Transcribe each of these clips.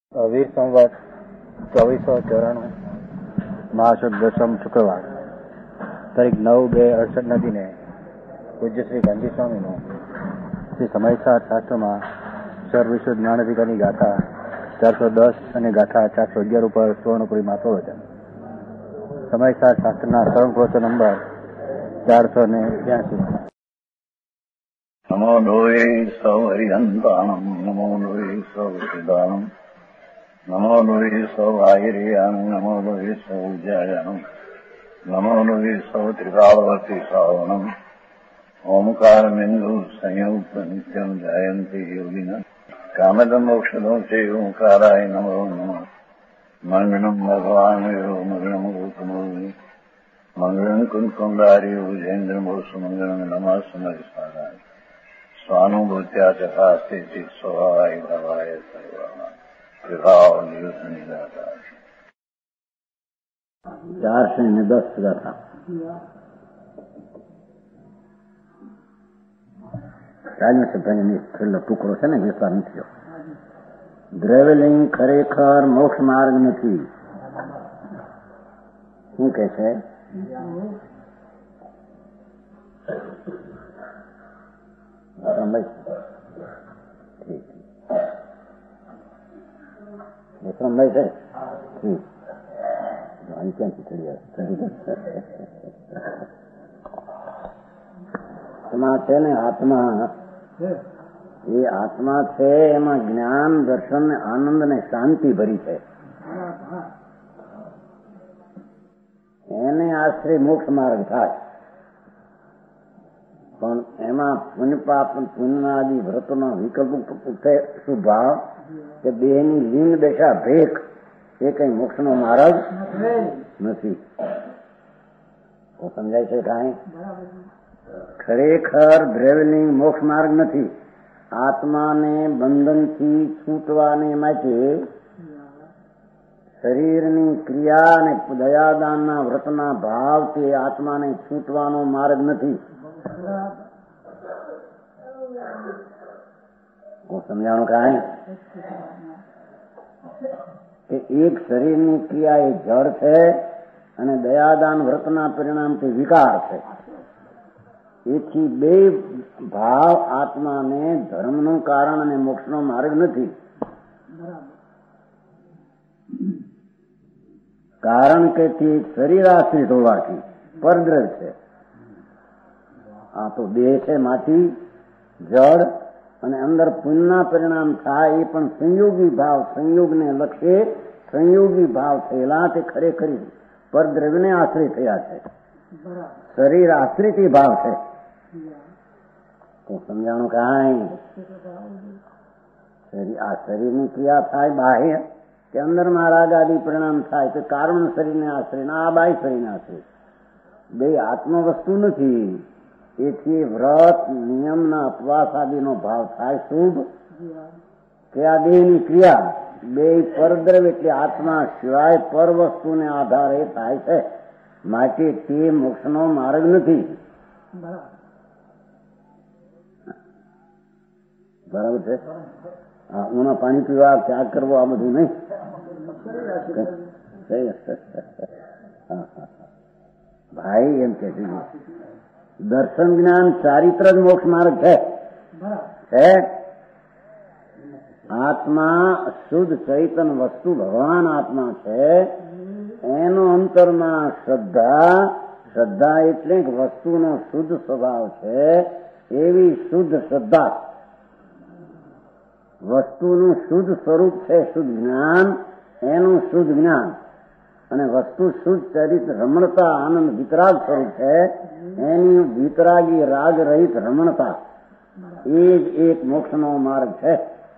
વીર સંવત 2494 મહાસુદ દસમ શુક્રવાર તારીખ 9/2/68 દિને પૂજ્ય શ્રી ગાંધી સ્વામીનું શ્રી સમયસાર શાસ્ત્રમાં સર્વવિશુદ્ધ જ્ઞાન અધિકારની ગાથા 410 અને ગાથા 411 ઉપર સુવર્ણપુરીમાં પ્રવચન. સમયસાર શાસ્ત્રના સર્વપ્રવચન નંબર 482. નમો લોહે સૌ હરિહંતાણમ નમો લોહે સૌ સિદ્ધાણમ નમો લોહે સૌ આયર્યાણમ નમો લોહે સૌ ઉજ્જાયાણમ નમો લોહે સૌ ત્રિકાળવતી શ્રાવણમ ઓમકાર બિંદુ સંયુક્ત નિત્યમ જયંતી યોગિન કામદમ મોક્ષદો છે ઓંકારાય નમો નમઃ મંગળમ ભગવાન મંગળમ ગૌતમો મંગળમ કુંકુંડારી ઉજેન્દ્રમોષ મંગળમ નમઃ સમયસારાય સ્વાનુભૂત્યા ચકાસ્તે સ્વભાવાય ભવાય સર્વા વિભાવ નિયુક્ત નિરાકાર 410 ગાથા. રાજ્ય સભ્યની છેલ્લો ટુકડો છે ને વિસ્તાર નથી. દ્રવ્યલિંગ ખરેખર મોક્ષ માર્ગ નથી. શું કે છે? વિક્રમભાઈ છે ક્યાંથી ચડી આત્મા છે ને, આત્મા એ આત્મા છે એમાં જ્ઞાન દર્શન ને આનંદ ને શાંતિ ભરી છે. એને આશ્રય મોક્ષ માર્ગ થાય. પણ એમાં પુણ્યપાપ પુણ્યાદિ વ્રતનો વિકલ્પ ઉઠે શું ભાવ કે દેહની લિંગ દશા ભેખ એ કઈ મોક્ષનો માર્ગ નથી. સમજાય છે કાંઈ? ખરેખર દ્રવ્યલિંગ મોક્ષ માર્ગ નથી. આત્માને બંધનથી છૂટવાને માટે શરીરની ક્રિયા અને દયાદાનના વ્રતના ભાવથી આત્માને છૂટવાનો માર્ગ નથી. હું સમજાણું કાંઈ કે એક શરીરની ક્રિયા એ જળ છે અને દયાદાન વ્રતના પરિણામથી વિકાર છે. એથી બે ભાવ આત્માને ધર્મનું કારણ અને મોક્ષનો માર્ગ નથી. કારણ કે તે શરીર આશ્રિત હોવાથી પરદ્રવ છે. આ તો દેહ છે માટી જળ અને અંદર પુણ્યના પરિણામ થાય એ પણ સંયોગી ભાવ, સંયોગને લક્ષ્ય સંયોગી ભાવ થયેલા તે ખરેખરી પરદ્રવ્યને આશ્રિત થયા છે. શરીર આશ્રિત ભાવ છે. તો સમજાણું કાંઈ? આ શરીરની ક્રિયા થાય બાહ્ય કે અંદરમાં રાગ આદિ પરિણામ થાય કે કારણ શરીરને આશ્રય આ બાહ્ય શરીરને આશ્રય બે આત્મ વસ્તુ નથી. એથી વ્રત નિયમના અપવાસ આદિનો ભાવ થાય શુભ કે આ દેહની ક્રિયા બે પરદ્રવ્ય એટલે આત્મા સિવાય પર વસ્તુને આધારે થાય છે. માટે તે મોક્ષનો માર્ગ નથી. બરાબર છે? ઉના પાણી પીવા, ત્યાગ કરવો, આ બધું નહીં. ભાઈ એમ કે દર્શન જ્ઞાન ચારિત્ર જ મોક્ષ માર્ગ છે. આત્મા શુદ્ધ ચૈતન વસ્તુ ભગવાન આત્મા છે. એનો અંતરમાં શ્રદ્ધા એટલે વસ્તુનો શુદ્ધ સ્વભાવ છે. એવી શુદ્ધ શ્રદ્ધા વસ્તુનું શુદ્ધ સ્વરૂપ છે. શુદ્ધ જ્ઞાન એનું શુદ્ધ જ્ઞાન અને વસ્તુ શુદ્ધ ચરિત્ર રમણતા આનંદ વિતરાગ સ્વરૂપ છે. એની વિતરાગી રાગ રહિત રમણતા એ જ એક મોક્ષનો માર્ગ છે.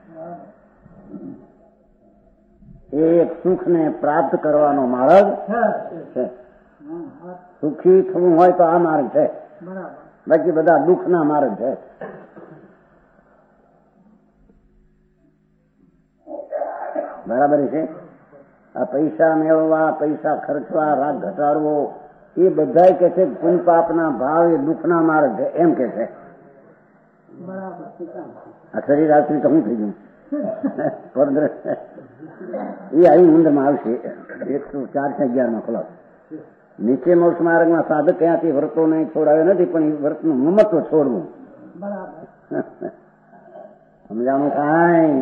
એ એક સુખને પ્રાપ્ત કરવાનો માર્ગ છે. સુખી થવું હોય તો આ માર્ગ છે. બાકી બધા દુઃખના માર્ગ છે. બરાબર છે? આ પૈસા મેળવવા, પૈસા ખર્ચવા, રાગ ઘટાડવો એ બધા કે છે પુણ્ય પાપના ભાવ એ દુઃખના માર્ગ છે એમ કે છે. આ શરીર આશ્રિત શું થઈ ગયું? એ આવી ઊંડમાં આવશે 104-11 ખુલાસ. નીચે મોક્ષ માર્ગમાં સાધક ક્યાંથી વ્રતોને છોડાવે નથી, પણ એ વ્રતનું મમત્વ છોડવું. સમજાણું કાંઈ?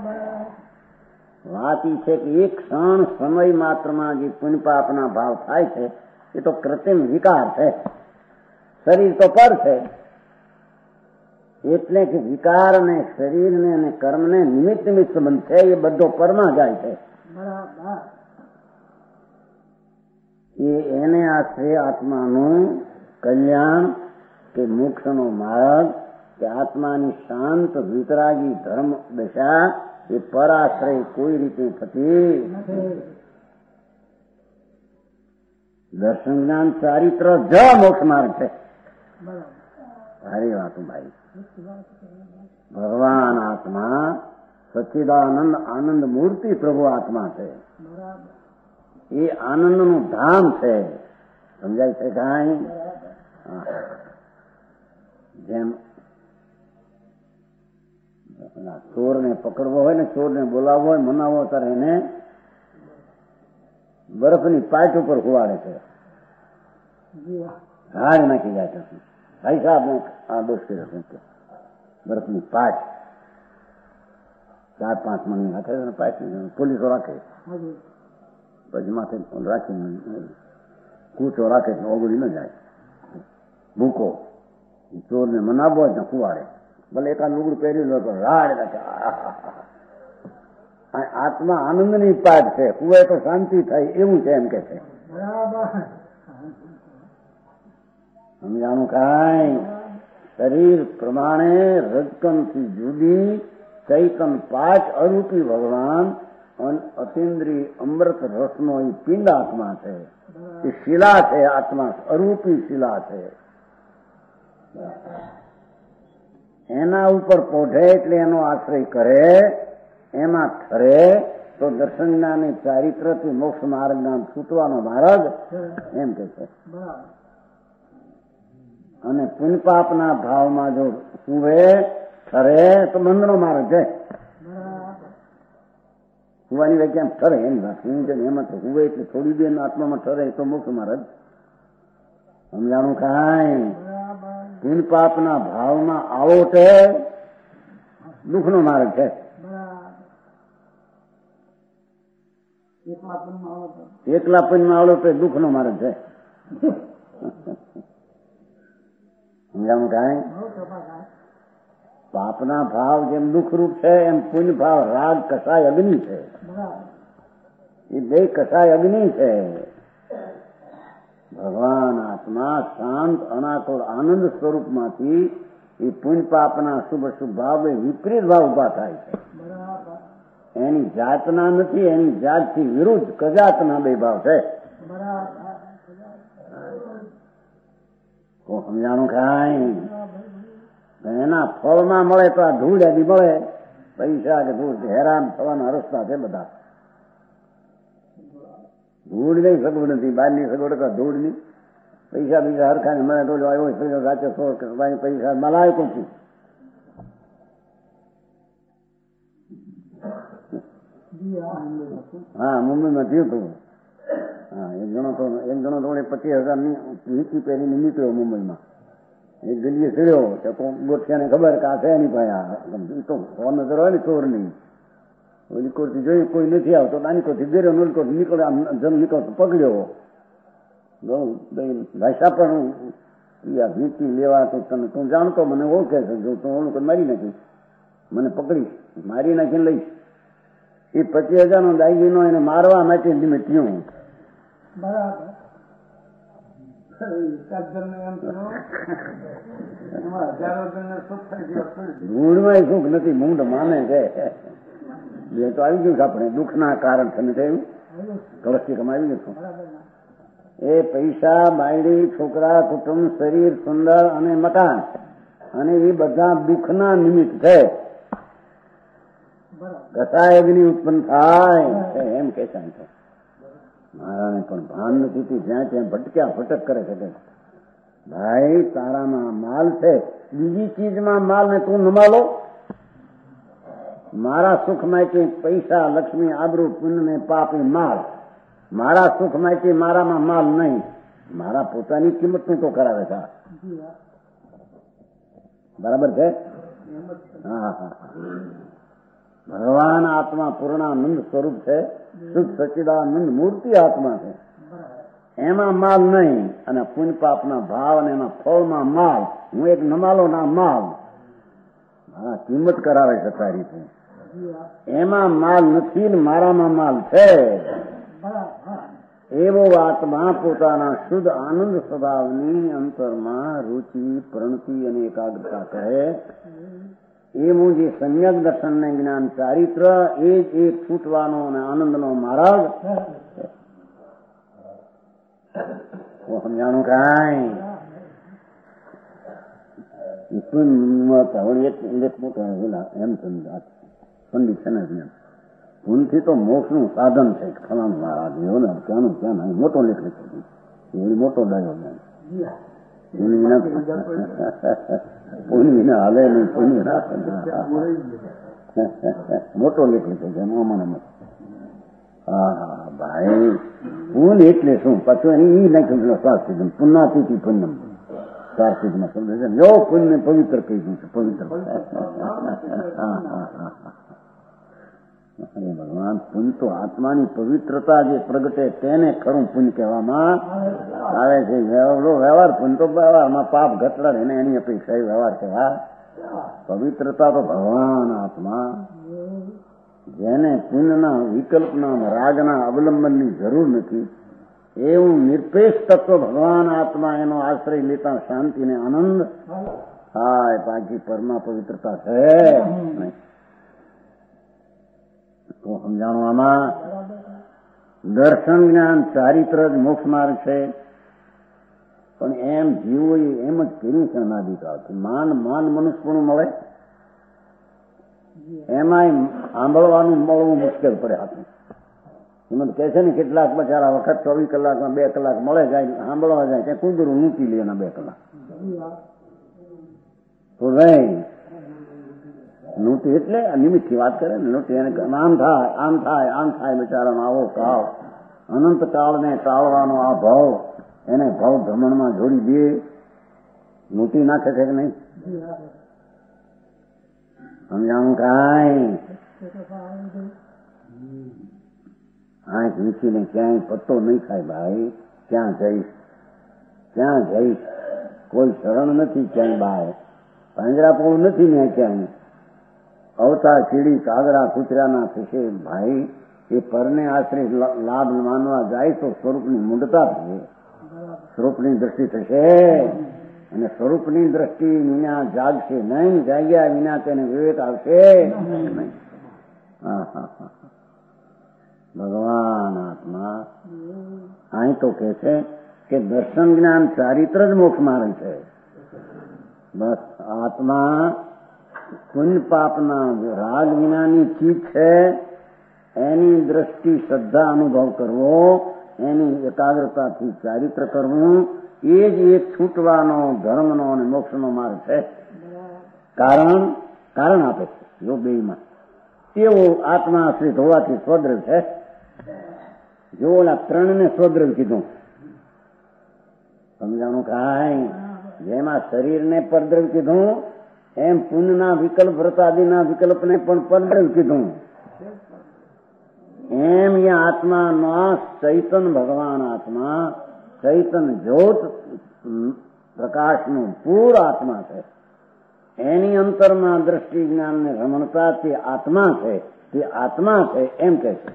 વાત એ છે કે એક ક્ષણ સમય માત્રમાં જે પુણ્ય પાપના ભાવ થાય છે એ તો કૃત્રિમ વિકાર છે. શરીર તો પર છે, એટલે કે વિકાર ને શરીરને અને કર્મને નિમિત્ત સંબંધ છે, એ બધો પરમાં જાય છે. એને આશરે આત્માનું કલ્યાણ કે મોક્ષનો માર્ગ કે આત્માની શાંત વિતરાગી ધર્મ દશા એ પરાશ્રય કોઈ રીતે થતી. દર્શન જ્ઞાન ચારિત્ર જ મોક્ષ માર્ગ છે. સારી વાત ભાઈ. ભગવાન આત્મા સચ્ચિદાનંદ આનંદ મૂર્તિ પ્રભુ આત્મા છે. એ આનંદનું ધામ છે. સમજાય છે કાંઈ? જેમ ચોરને પકડવો હોય ને, ચોરને બોલાવવો હોય, મનાવવો, ત્યારે એને બરફની પાટ ઉપર ખુવાડે છે, હાડ નાખી જાય છે. ભાઈ સાહેબ આ દોષ કર્યો છે, બરફની પાટ 4-5 મણની હાથે પાટ પોલીસો રાખે, પછી માથે રાખીને કૂચો રાખે, ઓગળી ન જાય. ભૂકો ચોરને મનાવવો હોય ત્યાં ખુવાડે, ભલે એકાદ લુગડું પહેરી લો તો રાડ નાખે. આત્મા આનંદની પાટ છે, કુવે તો શાંતિ થાય એવું છે, એમ કે છે. સમજાણું કાંઈ? શરીર પ્રમાણે રજકણથી જુદી ચૈતન પાચ અરૂપી ભગવાન અતિન્દ્રિય અમૃત રસનો એ પિંડ આત્મા છે. એ શિલા છે, આત્મા અરૂપી શિલા છે. એના ઉપર પોઢે એટલે એનો આશ્રય કરે, એમાં ઠરે તો દર્શન જ્ઞાની ચારિત્રથી મોક્ષ માર્ગના છૂટવાનો માર્ગ એમ કે છે. અને પુણ્યપાપના ભાવમાં જો સુવે ઠરે તો બંધનો માર્ગ છે. સુવાની વ્યાખ્યા ઠરે એની વાત એમાં તો સુવે એટલે થોડી દેર આત્મામાં ઠરે તો મોક્ષ માર્ગ. સમજાણું કાંઈ? પુણ્યપાપના ભાવમાં આવો તે દુઃખનો માર્ગ છે. એકલા પુણ્યમાં આવડો તો દુઃખનો માર્ગ છે. સમજાણું કાંઈ? પાપના ભાવ જેમ દુઃખરૂપ છે, એમ પુણ્ય ભાવ રાગ કસાય અગ્નિ છે. એ બે કસાય અગ્નિ છે. ભગવાન આત્મા શાંત અનાકોર આનંદ સ્વરૂપમાંથી એ પુણ્ય પાપના શુભ શુભ ભાવ વિપરીત ભાવ ઉભા થાય છે. એની જાતના નથી, એની જાતથી વિરુદ્ધ કજાતના બે ભાવ છે. સમજાણું કાંઈ? એના ફળમાં મળે તો આ ધૂળ આદિ મળે, પૈસા કે ધૂળ હેરાન થવાના રસ્તા છે બધા. ધૂળ નહીં સગવડ નથી, બહારની સગવડ તો ધૂળ નહીં. પૈસા બીજા હરખાને મળે તો આવ્યો સાચો 100 પૈસા મલાય કોશું. હા, મુંબઈમાં થયું હતું. હા, એક જણો તો 25,000 ની નીચી પહેરીને નીકળ્યો મુંબઈમાં. એક ગલીએ ચડ્યો તો ગોઠિયાને ખબર કે આ છે એની પાસે તો ફોન નજર હોય ને ચોર નહીં. ઓલી કોરથી જોયું કોઈ નથી આવતો, નાની કોરથી ગેર્યો, નોલી કોરથી નીકળ્યો, જમ નીકળતો પકડ્યો. ભાષા પણ વીટી લેવા તો તને તું જાણતો મને ઓળખે છે, જો તું ઓળખ મારી નાખીશ, મને પકડીશ, મારી નાખીને લઈશ. એ 25,000 નો દાગીનો એને મારવા માટે નિમિત્ત થયું. બરાબર. મૂળમાં સુખ નથી, મૂંડ માને છે. એ તો આવી ગયું આપણે દુઃખના કારણ તમે થયું કળશી કમાવી ગયું. એ પૈસા, બાયડી, છોકરા, કુટુંબ, શરીર, સુંદર અને મકાન, અને એ બધા દુઃખના નિમિત્ત છે. કસાય અગ્નિ ઉત્પન્ન થાય એમ કે છે. મારાને પણ ભાન નથી, જ્યાં ત્યાં ભટક્યા ભટક કરે છે. ભાઈ તારામાં માલ છે, બીજી ચીજમાં માલ ને તું નમાલો. મારા સુખ માટે પૈસા, લક્ષ્મી, આબરૂ, પુણ્ય ને પાપ એ માલ. મારા સુખ માટે મારામાં માલ નહીં, મારા પોતાની કિંમતનું તો કરાવે છે. બરાબર છે? હા હા. ભગવાન આત્મા પૂર્ણાનંદ સ્વરૂપ છે, શુદ્ધ સચ્ચિદાનંદ મૂર્તિ આત્મા છે. એમાં માલ નહીં, અને પુણ્ય પાપના ભાવ અને એના ફળમાં માલ. હું એક નમાલો ના માલ, મારા કિંમત કરાવે છે તારી રીતે. એમાં માલ નથી ને મારામાં માલ છે. એવો આત્મા પોતાના શુદ્ધ આનંદ સ્વભાવની અંતરમાં રુચિ, પ્રણતિ અને એકાગ્રતા કહે. એવું જે સમ્યક દર્શન ને જ્ઞાન ચારિત્ર એ જ એક છૂટવાનો અને આનંદનો માર્ગ. સમજાણું કાંઈ? એમ પંડિત છે ને, ભૂલથી તો મોક્ષનું સાધન છે. ફલાણું મહારાજ ને ક્યાંનું ક્યાં નહીં, મોટો લેખ લખ્યો, એવી મોટો ડાયો પૂર્ણ હાલે નહીં, પૂર્ણ મોટો લેખ લખ્યો છે. મને હા ભાઈ, પૂન એટલે શું? પાછું એ નાખ્યું સ્વાસ્થ્ય પુન્નાથી પુન્નમ સ્વાસ્થિકમાં સમજે છે. જો પુણ્ય પવિત્ર કહી દઉં છે, પવિત્ર. ભગવાન પુણ્ય તો આત્માની પવિત્રતા જે પ્રગટે તેને ખરું પુણ્ય કહેવામાં આવે છે. વ્યવહાર પુણ્ય તો વ્યવહારમાં પાપ ઘટાડે એને એની અપેક્ષા એ વ્યવહાર કહેવાય. પવિત્રતા તો ભગવાન આત્મા, જેને પુણ્યના વિકલ્પના રાગના અવલંબનની જરૂર નથી, એવું નિરપેક્ષ તત્વ ભગવાન આત્મા, એનો આશ્રય લેતા શાંતિ ને આનંદ થાય. બાકી પરમાં પવિત્રતા છે નહીં. તો સમજાણું આમાં દર્શન, જ્ઞાન, ચારિત્ર જ મોક્ષ માર્ગ છે. પણ એમ જીવો એમ જ કર્યું છે અનાદિકાળથી. માંડ મનુષ્યપણું મળે, એમાંય સાંભળવાનું મળવું મુશ્કેલ પડે. હાથું એમ કહે છે ને, કેટલાક બચારા વખત 24 કલાકમાં 2 કલાક મળે જાય, સાંભળવા જાય ત્યાં કુંદરું મૂકી લે એના 2 કલાક. તો ભાઈ નોટી એટલે નિમિત્તથી વાત કરે ને, નોટી એને આમ થાય આમ થાય આમ થાય, બચારાનો આવો કાળ, અનંત કાળને ટાળવાનો આ ભાવ, એને ભાવ ભ્રમણમાં જોડી દે. નોટી નાખે છે કે નહીં? સમજાણું કાંઈ? આંખ વીંચીને ક્યાંય પત્તો નહીં ખાય ભાઈ. ક્યાં જઈશ, ક્યાં જઈશ? કોઈ શરણ નથી ક્યાંય બહાર, પાંજરાપોળ નથી ને ક્યાંય. અવતાર ચીડી કાગડા કૂતરાના થશે ભાઈ. એ પરને આશ્રય લાભ માનવા જાય તો સ્વરૂપની મૂંડતા થશે, સ્વરૂપની દ્રષ્ટિ થશે. અને સ્વરૂપની દ્રષ્ટિ વિના જાગશે નહીં, જાગ્યા વિના તેને વિવેક આવશે નહીં. ભગવાન આત્મા અહીં તો કે છે કે દર્શન, જ્ઞાન, ચારિત્ર જ મોક્ષ માર્ગ છે. બસ આત્મા પુણ્ય પાપના રાગ વિનાની ચીજ છે. એની દ્રષ્ટિ, શ્રદ્ધા, અનુભવ કરવો, એની એકાગ્રતાથી ચારિત્ર કરવું, એ જ એક છૂટવાનો ધર્મનો અને મોક્ષનો માર્ગ છે. કારણ આપે છે જો બેમાં. તેવો આત્મા આશ્રિત હોવાથી સ્વદ્રવ છે. જો ઓલા 3ને સ્વદ્રવ કીધું, સમજાણું કાંઈ? જેમાં શરીરને પરદ્રવ કીધું, એમ પુણ્યના વિકલ્પ, વ્રતાદિના વિકલ્પને પણ પરદ્રવ કીધું. એમ એ આત્માનો ચૈતન ભગવાન આત્મા, ચૈતન જ્યોત પ્રકાશનું પૂર આત્મા છે. એની અંતરમાં દ્રષ્ટિ, જ્ઞાન ને રમણતા તે આત્મા છે, તે આત્મા છે એમ કે છે.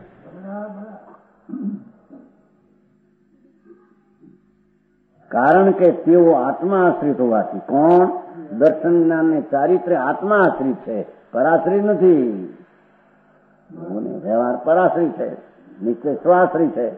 કારણ કે તેઓ આત્મા આશ્રિત હોવાથી. કોણ? દર્શન, જ્ઞાન ને ચારિત્ર આત્મા આશ્રિત છે, પરાશ્રિત નથી. વ્યવહાર પરાશ્રિત છે, નિશ્ચય સ્વાશ્રિત છે.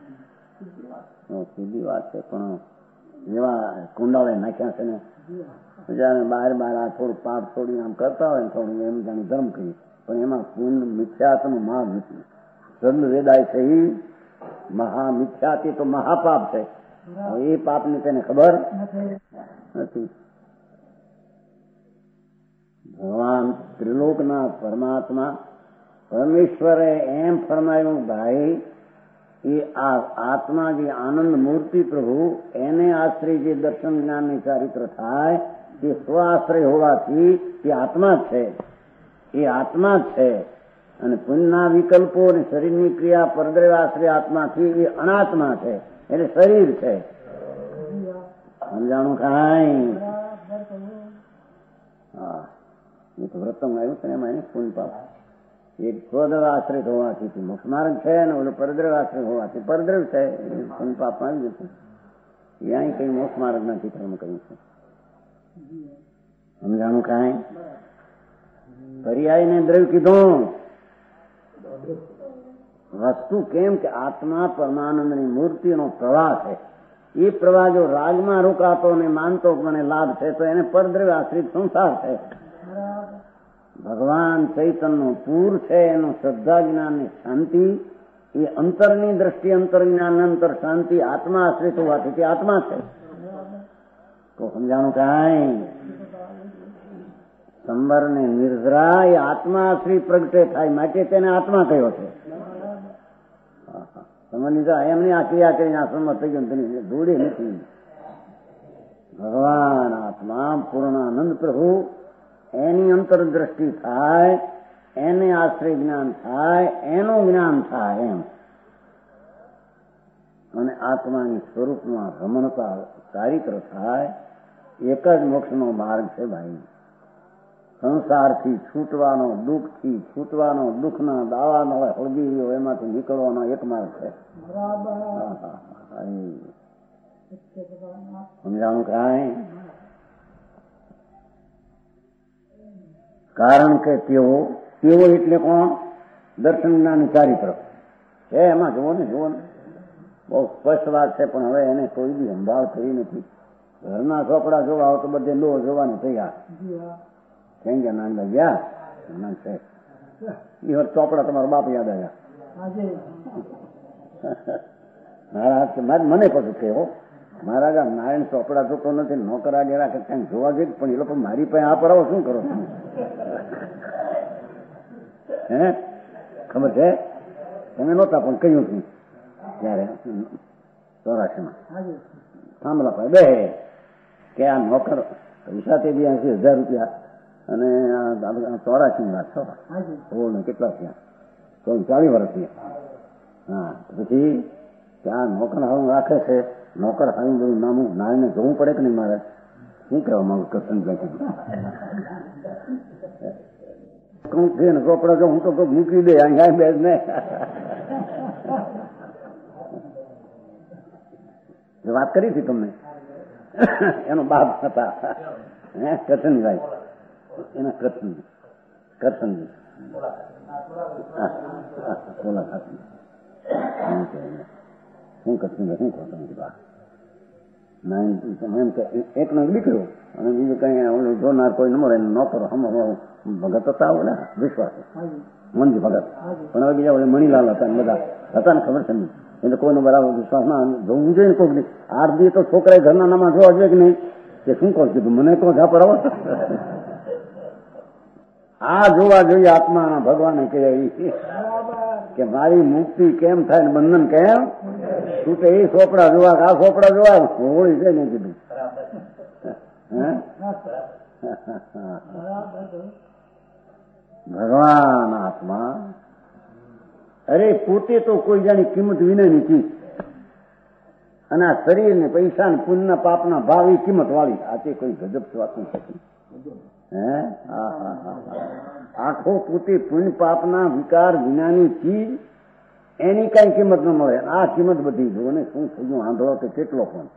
સીધી વાત છે, પણ એવા કુંડાળે નાખ્યા છે ને, જયારે બહાર આ થોડું પાપ છોડીને આમ કરતા હોય ને, થોડું એમ જાણે ધર્મ કરીએ, પણ એમાં પુણ્ય મિથ્યાત્વનું મહામિથ્ય સદ વેદાય છે. એ મહામિથ્યાથી તો મહાપાપ છે. એ પાપની તેને ખબર નથી. ભગવાન ત્રિલોકના પરમાત્મા પરમેશ્વરે એમ ફરમાયું, ભાઈ એ આ આત્મા જે આનંદ મૂર્તિ પ્રભુ એને આશ્રય જે દર્શન જ્ઞાનની ચારિત્ર થાય તે સ્વાશ્રય હોવાથી એ આત્મા જ છે, એ આત્મા જ છે. અને પુણ્યના વિકલ્પો અને શરીરની ક્રિયા પરદ્રવ્ય આશ્રય આત્માથી એ અનાત્મા છે, એટલે શરીર છે. સમજાણું કાંઈ? હા, એ તો વ્રતમ આવ્યું છે ને એમાં એને પુણ્ય પાપ એક સ્વદ્રવ્ય આશ્રિત હોવાથી મોક્ષ માર્ગ છે ને ઓલું પરદ્રવ્ય આશ્રિત હોવાથી પરદ્રવ્ય છે, પુણ્ય પાપમાં આવી જશે. ત્યાં કઈ મોક્ષ માર્ગ નથી કર્મ કર્યું છે. સમજાણું કાંઈ? પર્યાયને દ્રવ્ય કીધું. વસ્તુ કેમ કે આત્મા પરમાનંદની મૂર્તિનો પ્રવાહ છે. એ પ્રવાહ જો રાગમાં રોકાતો ને માનતો મને લાભ છે તો એને પરદ્રવ્ય આશ્રિત સંસાર છે. ભગવાન ચૈતન્યનું પૂર છે, એનું શ્રદ્ધા જ્ઞાનની શાંતિ, એ અંતરની દ્રષ્ટિ અંતર જ્ઞાન અંતર શાંતિ આત્મા આશ્રિત હોવાથી તે આત્મા છે. તો સમજાણું કાંઈ? સંબર ને નિર્જરા એ આત્મા આશ્રિત પ્રગટે થાય માટે તેને આત્મા કયો છે. સમજ એમની આ ક્રિયા કરીને આ સંબર થઈ ગયું તેની જોડે નથી. ભગવાન આત્મા પૂર્ણાનંદ પ્રભુ એની અંતરદ્રષ્ટિ થાય, એને આશ્રય જ્ઞાન થાય, એનું જ્ઞાન થાય એમ. અને આત્માની સ્વરૂપમાં રમણતા ચારિત્ર થાય, એક જ મોક્ષનો માર્ગ છે ભાઈ. સંસારથી છૂટવાનો, દુઃખથી છૂટવાનો, દુઃખના દાવાનો હોગીઓ એમાંથી નીકળવાનો એક માર્ગ છે. સમજાણું કાંઈ? કારણ કે તેઓ એટલે કોણ? દર્શન જ્ઞાન ચારિત્ર છે. એમાં જુઓ ને બહુ સ્પષ્ટ વાત છે, પણ હવે એને કોઈ બી સંભાળ થઈ નથી. ઘરના ચોપડા જોવા હોય તો બધે લો જોવાની તૈયાર. કેમ કે નાના ગયા છે એ ચોપડા તમારો બાપ યાદ આવ્યા. મને પછી કહેવો મારા ગામ નારાયણ ચોપડા જોતો નથી, નોકરા ગેરા કે ક્યાંક જોવા જઈ, પણ એ લોકો મારી પાસે આ પડાવો શું કરો? હે ખબર છે? તમે નહોતા પણ કહ્યું હતું ત્યારે 84 થાંભલા પાસે બે કે આ નોકર પૈસા તે 82,000 રૂપિયા અને 84 વાત છો ને કેટલા થયા? 40 વર્ષ થયા. હા, પછી ત્યાં નોકર હારું રાખે છે. નોકર હારું બધું નામું નાયને જોવું પડે કે નહીં? મારે શું કહેવા માંગુ? કરશન ચોપડા જો હું તો મૂકી દે અહીંયા બે ને વાત કરી હતી તમને. એનો બાપ હતા કરશનભાઈ, એના કરશનજી શું કરશનભાઈ શું કહો તમે? એક નો દીકરો અને બીજું કઈ જોનાર કોઈ ન મળે. નોકરો ભગત હતા ઓલા વિશ્વાસ મનજી ભગત, પણ હવે બીજા ઓલે મણીલાલ હતા ને બધા હતા ને, ખબર છે ને? એટલે કોઈનો બરાબર વિશ્વાસ ના જોવું જોઈએ ને. કોઈક આરતી તો છોકરાએ ઘરના નામાં જોવા જોઈએ કે નહીં? કે શું કહું કીધું મને તો જા પર આ જોવા જોઈએ. આત્મા ભગવાને કહે કે મારી મુક્તિ કેમ થાય ને બંધન કેમ છૂટે, એ ચોપડા જોવા, આ ચોપડા જોવા હોળી છે ને કીધું. ભગવાન આત્મા અરે પોતે તો કોઈ જાણી કિંમત વિનાની ચીજ, અને આ શરીર ને પૈસા ને પુણ્ય પાપના ભાવ એ કિંમત વાળી. આ તે કોઈ ગજબ વાત નથી. આખો પોતે પુણ્ય પાપના વિકાર વિનાની ચીજ, એની કઈ કિંમત ન મળે. આ કિંમત બધી જુઓ ને શું થયું, આંધળો કે કેટલો પણ.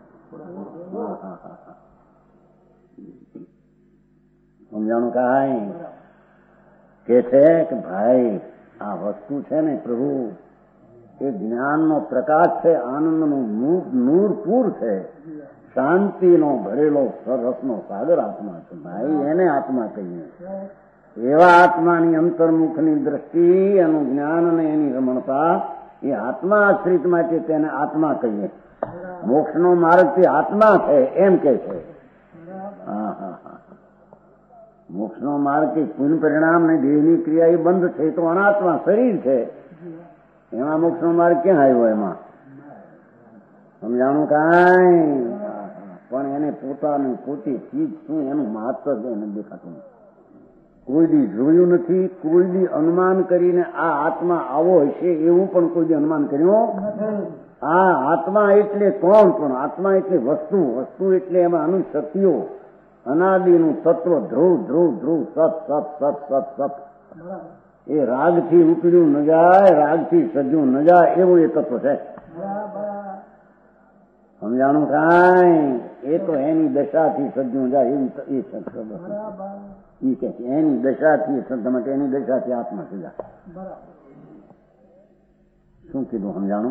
સમજાણું કાંઈ? કે છે કે ભાઈ આ વસ્તુ છે ને પ્રભુ એ જ્ઞાનનો પ્રકાશ છે, આનંદનું નૂરપુર છે, શાંતિનો ભરેલો સરસનો સાગર આત્મા છે ભાઈ. એને આત્મા કહીએ. એવા આત્માની અંતર્મુખની દ્રષ્ટિ, એનું જ્ઞાન અને એની રમણતા એ આત્મા આશ્રિત માટે તેને આત્મા કહીએ. મોક્ષનો માર્ગ તે આત્મા છે એમ કે છે. હા હા હા. મોક્ષનો માર્ગ કે પુણ્ય પરિણામ ને દેહની ક્રિયા એ બંધ છે, તો અનાત્મા શરીર છે, એમાં મોક્ષનો માર્ગ ક્યાં આવ્યો? એમાં સમજાણું કાંઈ? પણ એને પોતાનું પોતી ચીજ શું એનું મહત્વ છે એને દેખાતું નથી. કોઈ દી જોયું નથી, કોઈ દી અનુમાન કરીને આ આત્મા આવો હશે એવું પણ કોઈ દી અનુમાન કર્યું? આ આત્મા એટલે કોણ? પણ આત્મા એટલે વસ્તુ, વસ્તુ એટલે એમાં અનુશક્તિઓ, અનાદિનું તત્વ, ધ્રુવ ધ્રુવ ધ્રુવ, સત સત સત સત સત. એ રાગથી ઉપડ્યું ન જાય, રાગથી સજ્જું ન જાય એવું એ તત્વ છે. સમજાણું કાંઈ? એ તો એની દશાથી સજ્જું જાય એવું એ એ કે એની દશાથી શબ્દ માટે એની દશાથી આત્મા સજા. શું કીધું? સમજાણું?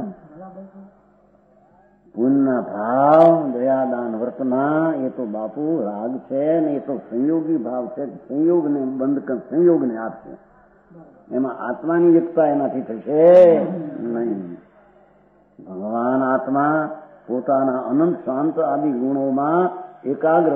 પુણ્યના ભાવ, દયાદાન વર્તના એ તો બાપુ રાગ છે ને એ તો સંયોગી ભાવ છે. સંયોગને બંધ સંયોગને આપશે. એમાં આત્માની એકતા એનાથી થશે નહીં. ભગવાન આત્મા પોતાના અનંત શાંત આદિ ગુણોમાં એકાગ્ર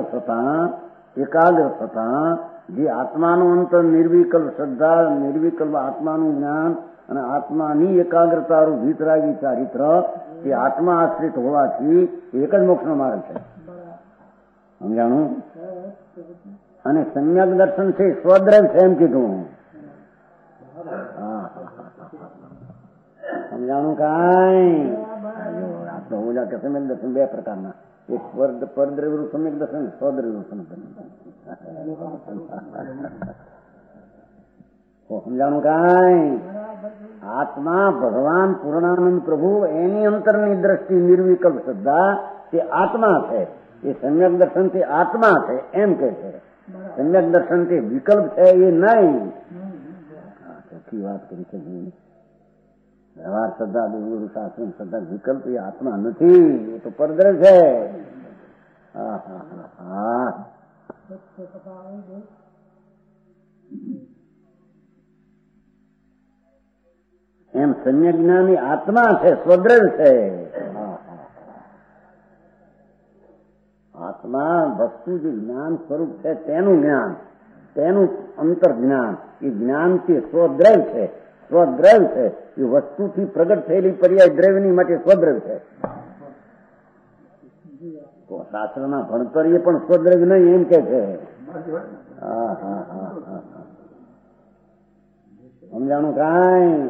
થતા જે આત્માનું અંતર નિર્વિકલ્પ શ્રદ્ધા, નિર્વિકલ્પ આત્માનું જ્ઞાન અને આત્માની એકાગ્રતાનું ભીતરાગી ચારિત્ર એ આત્મા આશ્રિત હોવાથી એક જ મોક્ષનો માર્ગ છે. સમજાણું? અને સમ્યક દર્શન છે, સ્વદ્રવ છે એમ કીધું. સમજાણું કાંઈ? આપણે ઓલા કે સમ્યક દર્શન બે પ્રકારના, એક પરદ્રવ્યનું સમ્યક દર્શન, સ્વદ્રવ્યનું સમ્યક દર્શન. સમજાણું કાંઈ? આત્મા ભગવાન પૂર્ણાનંદ પ્રભુ એની અંતરની દ્રષ્ટિ નિર્વિકલ્પ શ્રદ્ધા તે આત્મા છે. એ સમ્યક દર્શન તે આત્મા છે એમ કે છે. સમ્યક દર્શન તે વિકલ્પ છે એ નહીં. ચોખ્ખી વાત કરી છે. વ્યવહાર શ્રદ્ધા, ગુરુ શાસ્ત્ર શ્રદ્ધા વિકલ્પ એ આત્મા નથી, એ તો પરદ્રવ છે. એમ સમ્યક જ્ઞાની આત્મા છે, સ્વદ્રવ છે. આત્મા વસ્તુ જે જ્ઞાન સ્વરૂપ છે તેનું જ્ઞાન, તેનું અંતર જ્ઞાન, એ જ્ઞાન તે સ્વદ્રવ છે. સ્વદ્રવ છે એ વસ્તુથી પ્રગટ થયેલી પર્યાય દ્રવ્યની માટે સ્વદ્રવ છે. તો શાસ્ત્રના ભણતર એ પણ સ્વદ્રવ નહીં એમ કે છે. સમજાણું કાંઈ?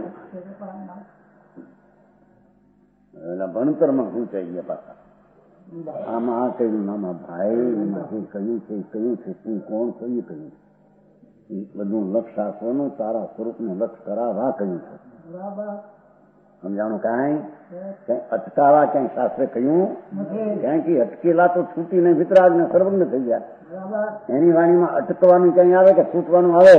ભણતરમાં શું થઈ ગયા પાછા? આમાં આ કહ્યું, આમાં ભાઈ, એમાં જે કહ્યું છે એ કહ્યું છે, તું કોણ કહ્યું કહ્યું એ બધું લક્ષ શાસ્ત્રોનું તારા સ્વરૂપને લક્ષ કરાવવા કહ્યું છે. સમજાણું કાંઈ? કઈ અટકાવા ક્યાંય શાસ્ત્રે કહ્યું? કારણ કે અટકેલા તો છૂટીને વિતરાગ ને સર્વજ્ઞ થઈ ગયા. એની વાણીમાં અટકવાનું ક્યાંય આવે કે છૂટવાનું આવે?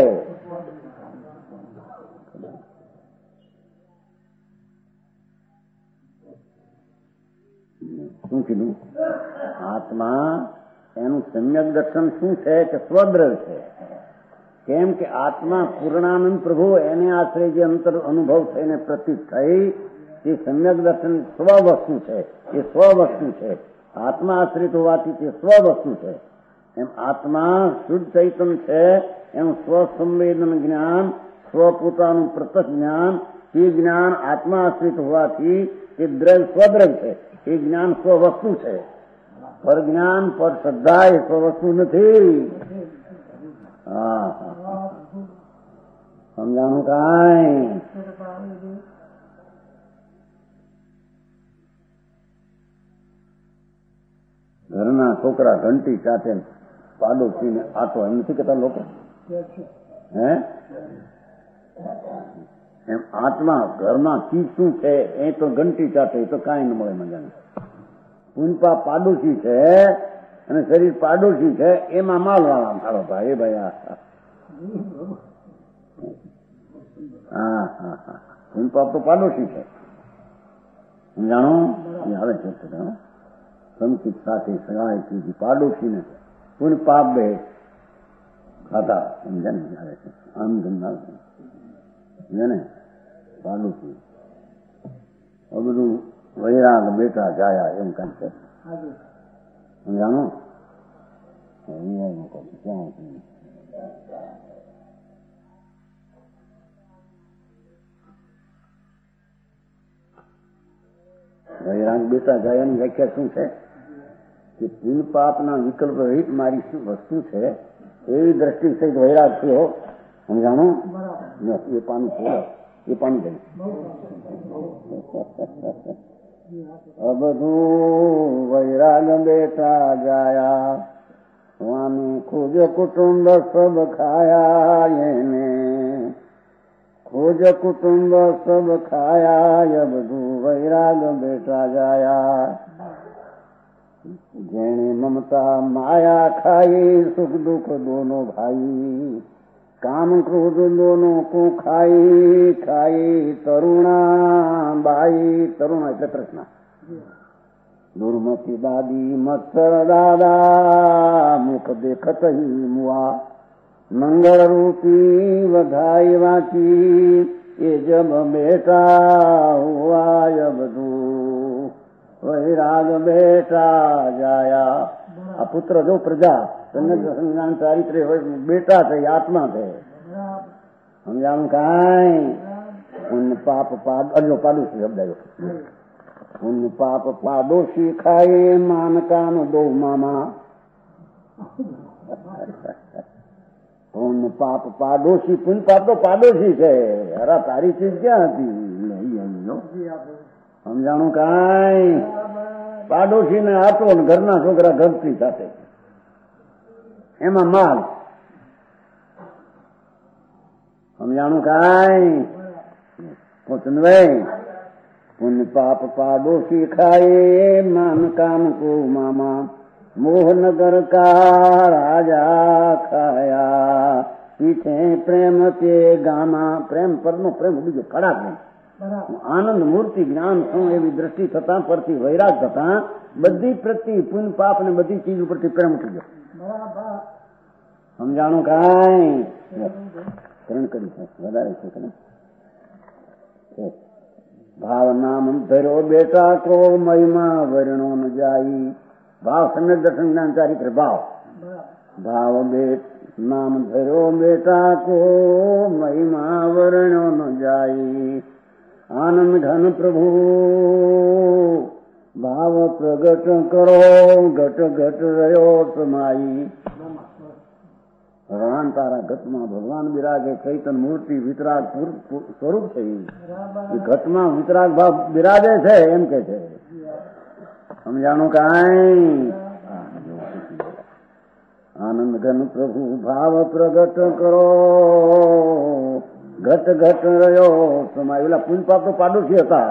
શું કીધું? આત્મા એનું સમ્યક દર્શન શું છે કે સ્વદ્રવ છે. કેમ કે આત્મા પૂર્ણાનંદ પ્રભુ એને આશ્રય જે અંતર અનુભવ થઈને પ્રતીત થઈ તે સમ્યક દર્શન સ્વવસ્તુ છે. એ સ્વવસ્તુ છે. આત્મા આશ્રિત હોવાથી તે સ્વવસ્તુ છે. એમ આત્મા શુદ્ધ ચૈતન છે. એમ સ્વસંવેદન જ્ઞાન, સ્વ પોતાનું પ્રત્યક્ષ જ્ઞાન, તે જ્ઞાન આત્મા આશ્રિત હોવાથી તે દ્રવ્ય સ્વદ્રવ છે. એ જ્ઞાન સ્વવસ્તુ છે. પર જ્ઞાન, પર શ્રદ્ધા એ સ્વવસ્તુ નથી. સમજાણું કાંઈ? ઘરના છોકરા ઘંટી સાથે પાડોશીને આટો એમ નથી કહેતા લોકો? હે? એમ આત્મા ઘરમાં ચીજ શું છે એ તો ઘંટી ચાટે તો કાંઈ ન મળે મજાને. પૂંપા પાડોશી છે અને શરીર પાડોશી છે, એમાં માલવાળા મારો ભાઈ ભાઈ. પૂંપા તો પાડોશી છે. જાણો આવે છે સંકિત સાથે સગાઈ કીધી પાડોશીને પૂર્ણ પાપ બે ખાતા સમજાને આવે છે. આમ ધંધા ને પાડોશી બધું વૈરાગ બેટા જાયા એમ કાંઈ છે. સમજાણો? ક્યાં વૈરાગ બેટા જાયાની વ્યાખ્યા શું છે કે પુણ્ય પાપના વિકલ્પ રહિત મારી શું વસ્તુ છે એવી દ્રષ્ટિ સહિત વૈરાગ થયો. સમજાણું? એ પાનું છોડો, એ પાનું ગયું. બધું વૈરાગ બેટા જાયા સ્વામી ખોજ કુટુંબ સબ ખાયા એને ખોજ કુટુંબ સબ ખાયા બધું વૈરાગ બેટા જાયા જેણે મમતા માયા ખાઈ સુખ દુઃખ દોનો ભાઈ કામ ક્રોધ દોનો કો ખાઈ ખાઈ તરુણા બાઈ તરુણા એટલે કૃષ્ણ દુર્મતી દાદી મત્સર દાદા મુખ દેખત હી મુઆ મંગળ રૂપી વધાઈ વાંચી એ જબ બેટા હુઆ બધું વૈરાગ બેટા જાયા. આ પુત્ર જો પ્રજા સંજ્ઞાન ચારિત્ર બેટા છે, આત્મા છે. સમજાણું કાંઈ? પુણ્ય પાપ પાડો પાડોશી શબ્દ આવ્યો. પુણ્ય પાપ પાડોશી ખાય માન કાન દો મામા. પુણ્ય પાપ પાડોશી, પુણ્ય પાપ તો પાડોશી છે. અરે તારી ચીજ ક્યાં હતી? સમજાણું કાંઈ? પાડોશી ને આપો ને ઘરના છોકરા ઘરથી સાથે એમાં માલ. સમજાણું કાંઈ? પૂછનભાઈ પુણ્ય પાપ પાડોશી ખાए માન કામ કો મામા મોહનગર કા રાજા ખાયા પીછે પ્રેમ તે ગામા. પ્રેમ પરનો પ્રેમ બીજો ખરાબ નહીં. આનંદ મૂર્તિ જ્ઞાન શું એવી દ્રષ્ટિ થતા પરથી વૈરાગ થતા બધી પ્રતિ પુણ્ય પાપ ને બધી ચીજ ઉપરથી પ્રેમ ઉઠી ગયો. સમજાણું કાંઈ? ગ્રહણ કરી છે વધારે છે કે ભાવ નામ ધર્યો બેટા કો મહિમા વર્ણો ન જાય. ભાવ સમ્યક દર્શન જ્ઞાન ચારિત્ર ભાવ ભાવ નામ ધર્યો બેટા કો મહિમા વર્ણો ન જાય. આનંદ ઘન પ્રભુ ભાવ પ્રગટ કરો ઘટ ઘટ રહ્યો સમાઈ. ભગવાન તારા ઘટમાં ભગવાન બિરાજે ચૈતન મૂર્તિ વિતરાગ સ્વરૂપ છે. એ ઘટમાં વિતરાગ ભાવ બિરાજે છે એમ કે છે. સમજાણું કાંઈ? આનંદ ઘન પ્રભુ ભાવ પ્રગટ કરો ઘટ ઘટ રહ્યો સમાય. ઓલા પુણ્ય પાપ તો પાડોશી હતા.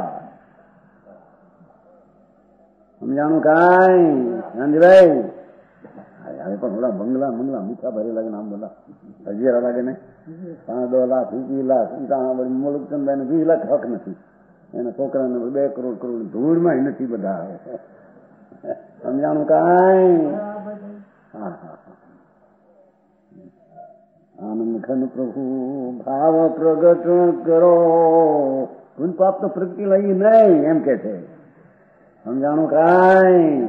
સમજાણું કાંઈ? ગાંધીભાઈ હવે પણ ઓલા બંગલા મીઠા ભરે લાગે આમ બોલા હજીરા લાગે ને 5-10 લાખ 20 લાખ મુલકચંદભાઈ ને 20 લાખ હક નથી. એના છોકરાને 2 કરોડ ધૂળમાં નથી બધા. સમજાણું કાંઈ? હા હા. આનંદ ઘન પ્રભુ ભાવ પ્રગટ કરો. પુણ્ય પાપ તો પ્રગતિ લઈ નહીં એમ કે છે. સમજાણું કાંઈ?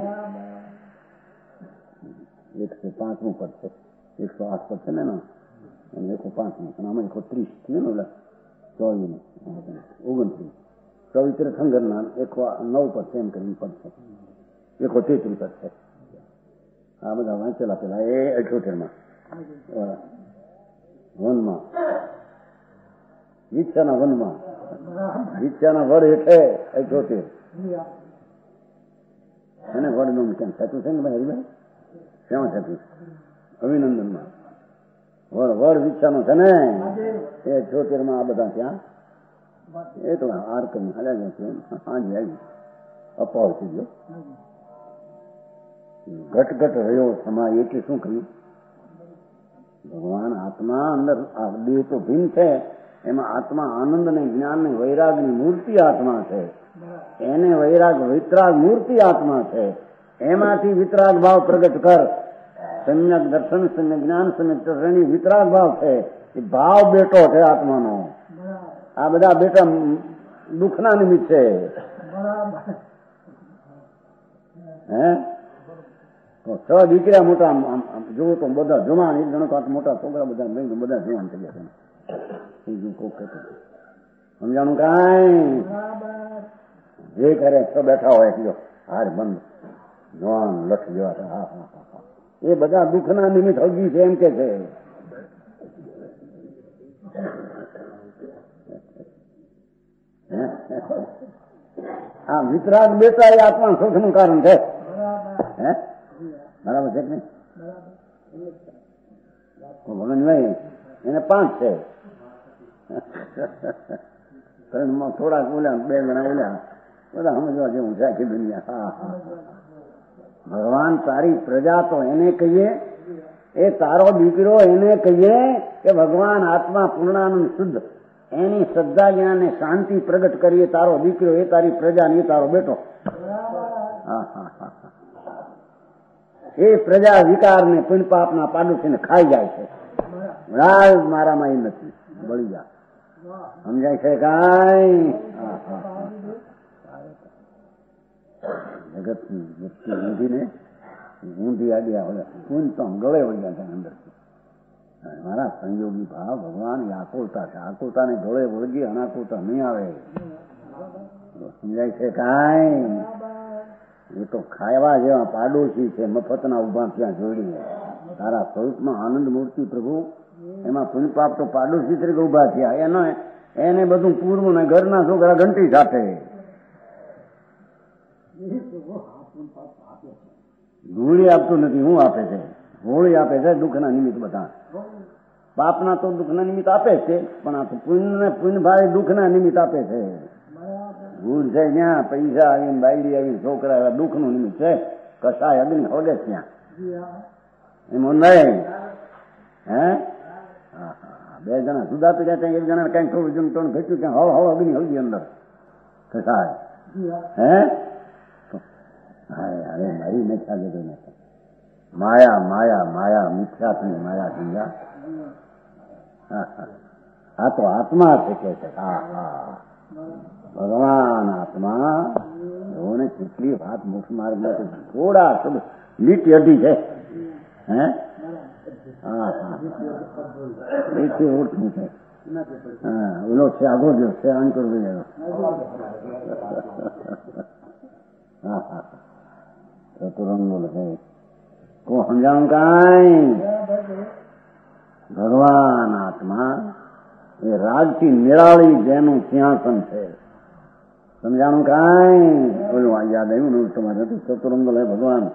105મું પદ છે. 108 પદ છે ને 105મું અને આમાં 130 થયું ને 24 29 પવિત્ર સંગરના 109 પદ છે એમ કરીને પદ છે. 133 પદ છે. આ બધા વાંચેલા પેલા એ 78માં વનમાં ઈચ્છાના વનમાં ઈચ્છાના વડ હેઠે 78 એને વડનું કેમ થતું છે ને ભાઈ હરિભાઈ? ક્યાં થતું? અભિનંદનમાં વડ વિચ્છાનો છે ને એ 78માં આ બધા ત્યાં એકલા આર કરી હાલ્યા છે. હાજી આવી અપાવ થઈ ગયો. ઘટ રહ્યો સમાય એટલે શું કહ્યું? ભગવાન આત્મા અંદર દેહ તો ભિન્ન છે. એમાં આત્મા આનંદ ને જ્ઞાન ને વૈરાગ ની મૂર્તિ આત્મા છે. એને વૈરાગ વિતરાગ મૂર્તિ આત્મા છે. એમાંથી વિતરાગ ભાવ પ્રગટ કર. સમ્યક દર્શન સમ્યક જ્ઞાન સમ્યક શ્રેણી વિતરાગ ભાવ છે. એ ભાવ બેટો છે આત્માનો. આ બધા બેટા દુઃખના નિમિત્ત છે. હે તો 6 દીકરા મોટા જોવો તો બધા જવાન, એક જણો કાંક મોટા છોકરા બધા લઈને બધા જવાન થઈ ગયા. બીજું કોક સમજાણું કાંઈ જે કરે તો બેઠા હોય એટલો હાર બંધ જવાન લક્ષ જેવા. હા હા હા, એ બધા દુઃખના નિમિત્ત હજી છે એમ કે છે. આ વિતરાગ બેટા એ આત્મા સુખનું કારણ છે. હે બરાબર છે કે નહીં? ભગવાન નહીં, એને 5 છે. થોડાક બોલ્યા, 2 જણા બોલ્યા, બધા સમજવા જેવું છે આખી દુનિયા. હા હા, ભગવાન તારી પ્રજા તો એને કહીએ, એ તારો દીકરો એને કહીએ કે ભગવાન આત્મા પૂર્ણાનંદ શુદ્ધ, એની શ્રદ્ધા જ્ઞાન ને શાંતિ પ્રગટ કરીએ. તારો દીકરો એ તારી પ્રજા ને એ તારો બેટો. હા હા હા, એ પ્રજા વિકાર ને પુણ્ય પાપ ના પાડોશીને ખાઈ જાય છે. મારામાં એ નથી, બળી જા. સમજાય છે કાંઈ? જગત ની વ્યક્તિ ઊંધીને ઊંધી આડ્યા હોય પૂન તો ગળે વળ્યા છે અંદર. મારા સંયોગી ભાવ ભગવાન એ આકુલતા છે. આકુલતાને ગળે વળગી અનાકુલતા નહીં આવે. સમજાય છે કાંઈ? એ તો ખાવા જેવા પાડોશી છે, મફતના ઉભા ત્યાં જોડી. તારા સ્વરૂપમાં આનંદ મૂર્તિ પ્રભુ, એમાં પુણ્ય પાપ તો પાડોશી તરીકે ઉભા થયા. એને બધું પૂર્વ ને ઘરના છોકરા ઘંટી સાથે હોળી આપતું નથી. હું આપે છે? હોળી આપે છે દુઃખના નિમિત્ત. બધા પાપના તો દુઃખના નિમિત્ત આપે છે, પણ આ તો પુણ્ય ભાઈ દુઃખના નિમિત્ત આપે છે. ભૂલ છે ત્યાં પૈસા આવીને બાયડી આવીને છોકરા આવ્યા, દુઃખનું નિમિત્ત છે. કસાય અગ્નિ હળગે ત્યાં એમ નહીં. હે હા હા, 2 જણા જુદા પીડ્યા ત્યાં, 1 જણા કઈક થોડું જમટોણ ઘટ્યું ત્યાં હળ હળ અગ્નિ હળગી અંદર કસાય. હે હા, અરે મારી મેઠા જતો નથી. માયા માયા માયા મિથ્યાથી માયા ગંગા. આ તો આત્મા છે કે છે. હા હા, ભગવાન આત્મા એઓને કેટલી વાત મોક્ષ માર્ગમાં થોડા શબ્દ લીટી અઢી છે. હે હા હા, એથી ઓળખું છે. હા, ઓલો છે આગો જો છે આંકર ગયો. હા હા, ચતુરંગો છે. કો સમજાણું કાંઈ? ભગવાન આત્મા એ રાજથી નિરાળી જેનું સિંહાસન છે. સમજાણું કાંઈ? બોલું આ યાદ આવ્યું ને તમારે નથી? ચતુરંગો હે ભગવાન.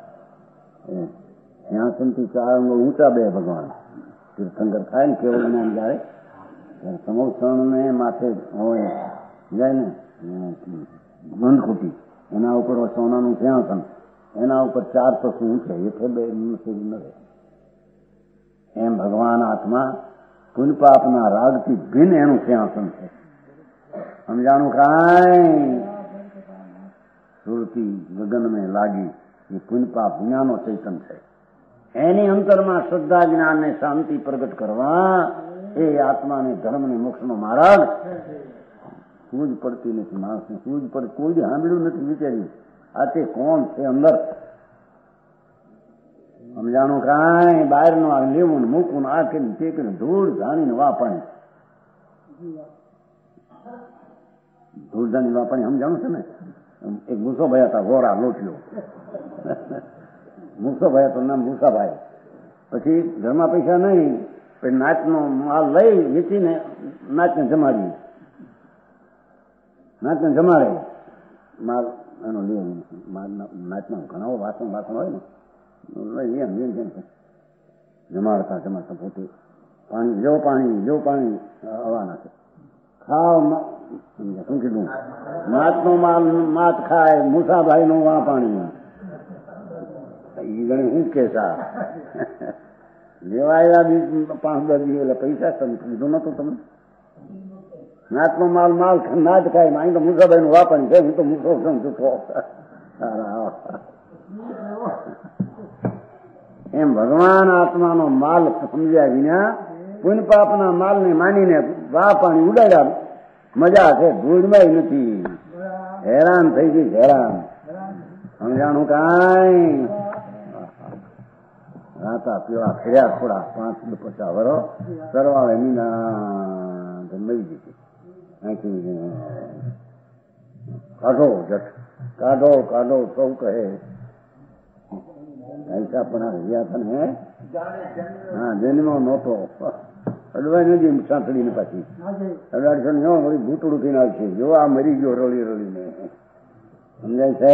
સિંહાસન થી 4 અંગો ઊંચા 2 ભગવાન. તીર્થંકર થાય ને કેવળ જ્ઞાન જાય સમોક્ષણ ને માથે હોય જાય ને બંધખૂટી, એના ઉપર સોનાનું સિંહાસન, એના ઉપર 4 તો શું છે? એટલે 2 નથી. એમ ભગવાન આત્મા પુણ્ય પાપના રાગથી ભિન્ન એનું સિંહાસન છે. સમજાણું કાંઈ? સુરતી ગગન મેં લાગી એ પુણ્ય પાપ વિનાનો ચૈતન છે. એની અંતરમાં શ્રદ્ધા જ્ઞાન ને શાંતિ પ્રગટ કરવા એ આત્માને ધર્મ ને મોક્ષનો માર્ગ. સૂઝ પડતી નથી માણસને, સૂઝ પડે કોઈ સાંભળ્યું નથી, વિચાર્યું આ તે કોણ છે અંદર. સમજાણું કાંઈ? બહારનું આ લેવું ને મૂકવું ને આ કરીને તે કરીને ધૂળ ધાણીને વાપણી, ધૂળ ધાણી વાપણી. સમજાણું છે ને? એક મુસાભાઈ હતા, વોરા લોટ્યો મુસાભાઈ તો નામ મુસાભાઈ. પછી ઘરમાં પૈસા નહીં, પછી નાચનો માલ લઈ વેચીને નાચને જમાડી, નાચને જમાડે માલ એનો લે. નાચના ઘણા વાસણ હોય ને જમાડતા જમાડતા પોતે પાણી જો પાણી આવવાના છે. ખાવ શું કીધું? નાચનો માલ માત ખાય, મુસાભાઈ નું આ પાણી. એ ગણી શું કેસા લેવાયા 5-10 દિવસ એટલે પૈસા તમે કીધું નતું તમને? નાચનો માલ નાચ ખાય, અહીં તો મુસાભાઈ નું વાપણ છે. હું તો મૂકો છું જૂઠો. એમ ભગવાન આત્માનો માલ સમજ્યા વિના પુણ્ય પાપના માલને માનીને વા પાણી ઉડાડ્યા મજા છે, ધૂળમાં નથી. હેરાન થઈ ગઈ, હેરાન. સમજાણું કાંઈ? ખાતા પીવા ફર્યા થોડા 5-50 વર્ષ સરવાળે મીના મરી જતી. કાઢો જટ કાઢો કાઢો સૌ કહે પૈસા પણ રહ્યા હતા ને. હા, જન્મ નહોતો અડવાઈ નથી સાંકળીને પાછી 1800 વળી ભૂતળું થઈને આવશે. જો આ મરી ગયો રળી રળીને. સમજાય છે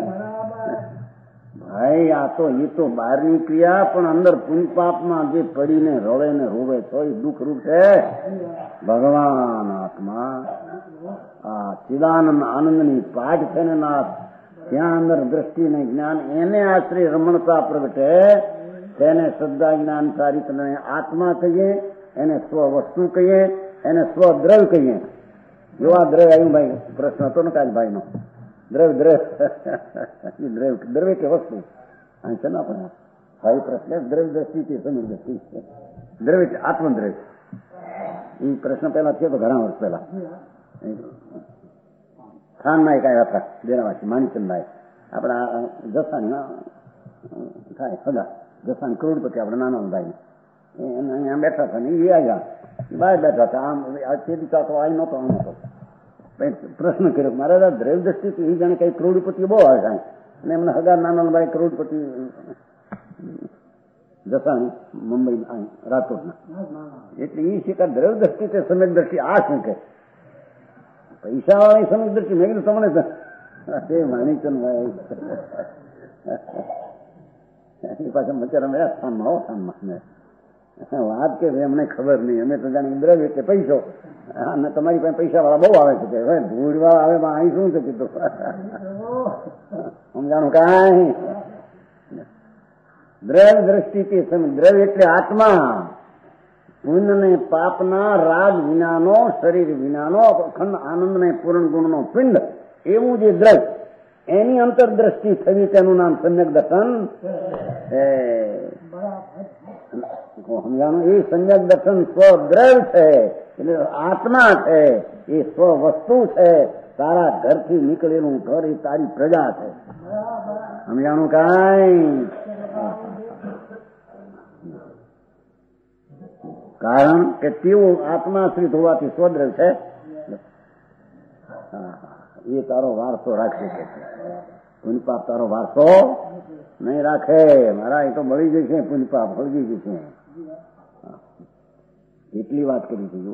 ભાઈ? આ તો એ તો બહારની ક્રિયા, પણ અંદર પુણ્ય પાપમાં જે પડીને રળે ને રોવે તો એ દુઃખ રૂપ છે. ભગવાન આત્મા આ ચિદાનંદ આનંદની પાઠ છે ને નાથ, ત્યાં અંદર દ્રષ્ટિ ને જ્ઞાન એને આશ્રય રમણતા પ્રગટે, તેને શ્રદ્ધા જ્ઞાન ચારિત્રને આત્મા કહીએ, એને સ્વ વસ્તુ કહીએ, એને સ્વ દ્રવ્ય કહીએ. જો આ દ્રવ્ય આવ્યું ભાઈ, પ્રશ્ન હતો ને કાલ ભાઈ નો, દ્રવ્ય દ્રવ્ય દ્રવ્ય કે વસ્તુ અહીં છે ને આપણે ભાઈ પ્રશ્ન દ્રવ્ય દ્રષ્ટિ છે, સમજ દ્રષ્ટિ છે, દ્રવ્ય છે આત્મદ્રવ્ય. એ પ્રશ્ન પહેલા થયો તો ઘણા વર્ષ પહેલા ખાન નાયક આવ્યા હતા ડેરાવાસી માણિકચંદભાઈ, આપણા જસાની થાય સદા જસાની કરોડપતિ આપણે નાના ભાઈ અહીંયા બેઠા હતા ને એ આવ્યા, બહાર બેઠા હતા. આમ તે દીકરા તો આવી નહોતો આમ હતો. પ્રશ્ન કર્યો મારા દ્રવ્ય દ્રષ્ટિથી એ જાણે કઈ કરોડપતિ બહુ આવે કાંઈ, અને એમને હગાર નાનાભાઈ કરોડપતિ જસાણી મુંબઈ રાજકોટના. એટલે એ શિકાર દ્રવ્ય દ્રષ્ટિ તે સમય દ્રષ્ટિ આ શું કે પૈસા વાળી સમજ દ્રષ્ટિ. મેં કીધું તમને તે માણિકચંદભાઈ એ પાછા બચારા મેળા સ્થાનમાં હો સ્થાનમાં વાત કે અમને ખબર નહીં, અમે તો જાણે દ્રવ્ય કે પૈસો, અને તમારી પાસે પૈસા વાળા બહુ આવે છે. હવે ધૂળ વાળા આવે અહીં શું છે કીધું સમજાણું કાંઈ. દ્રવ્ય દ્રષ્ટિથી સમજ. દ્રવ્ય એટલે આત્મા, પુણ્ય ને પાપના રાગ વિનાનો, શરીર વિનાનો અખંડ આનંદ ને પૂર્ણ ગુણનો પિંડ, એવું જે દ્રવ્ય એની અંતરદ્રષ્ટિ થવી તેનું નામ સમ્યક દર્શન. સમજાણું? એ સમ્યક દર્શન સ્વદ્રવ્ય છે, એટલે આત્મા છે, એ સ્વ વસ્તુ છે. તારા ઘરથી નીકળેલું ઘર એ તારી પ્રજા છે. સમજાણું કાંઈ? કારણ કે તેવું આત્માશ્રિત હોવાથી સ્વદ્રવ્ય છે. એ તારો વારસો રાખશે કે પુણ્યપાપ તારો વારસો નહીં રાખે. મારા એ તો મળી જશે, પુણ્યપાપ હળગી જશે. એટલી વાત કરી છે.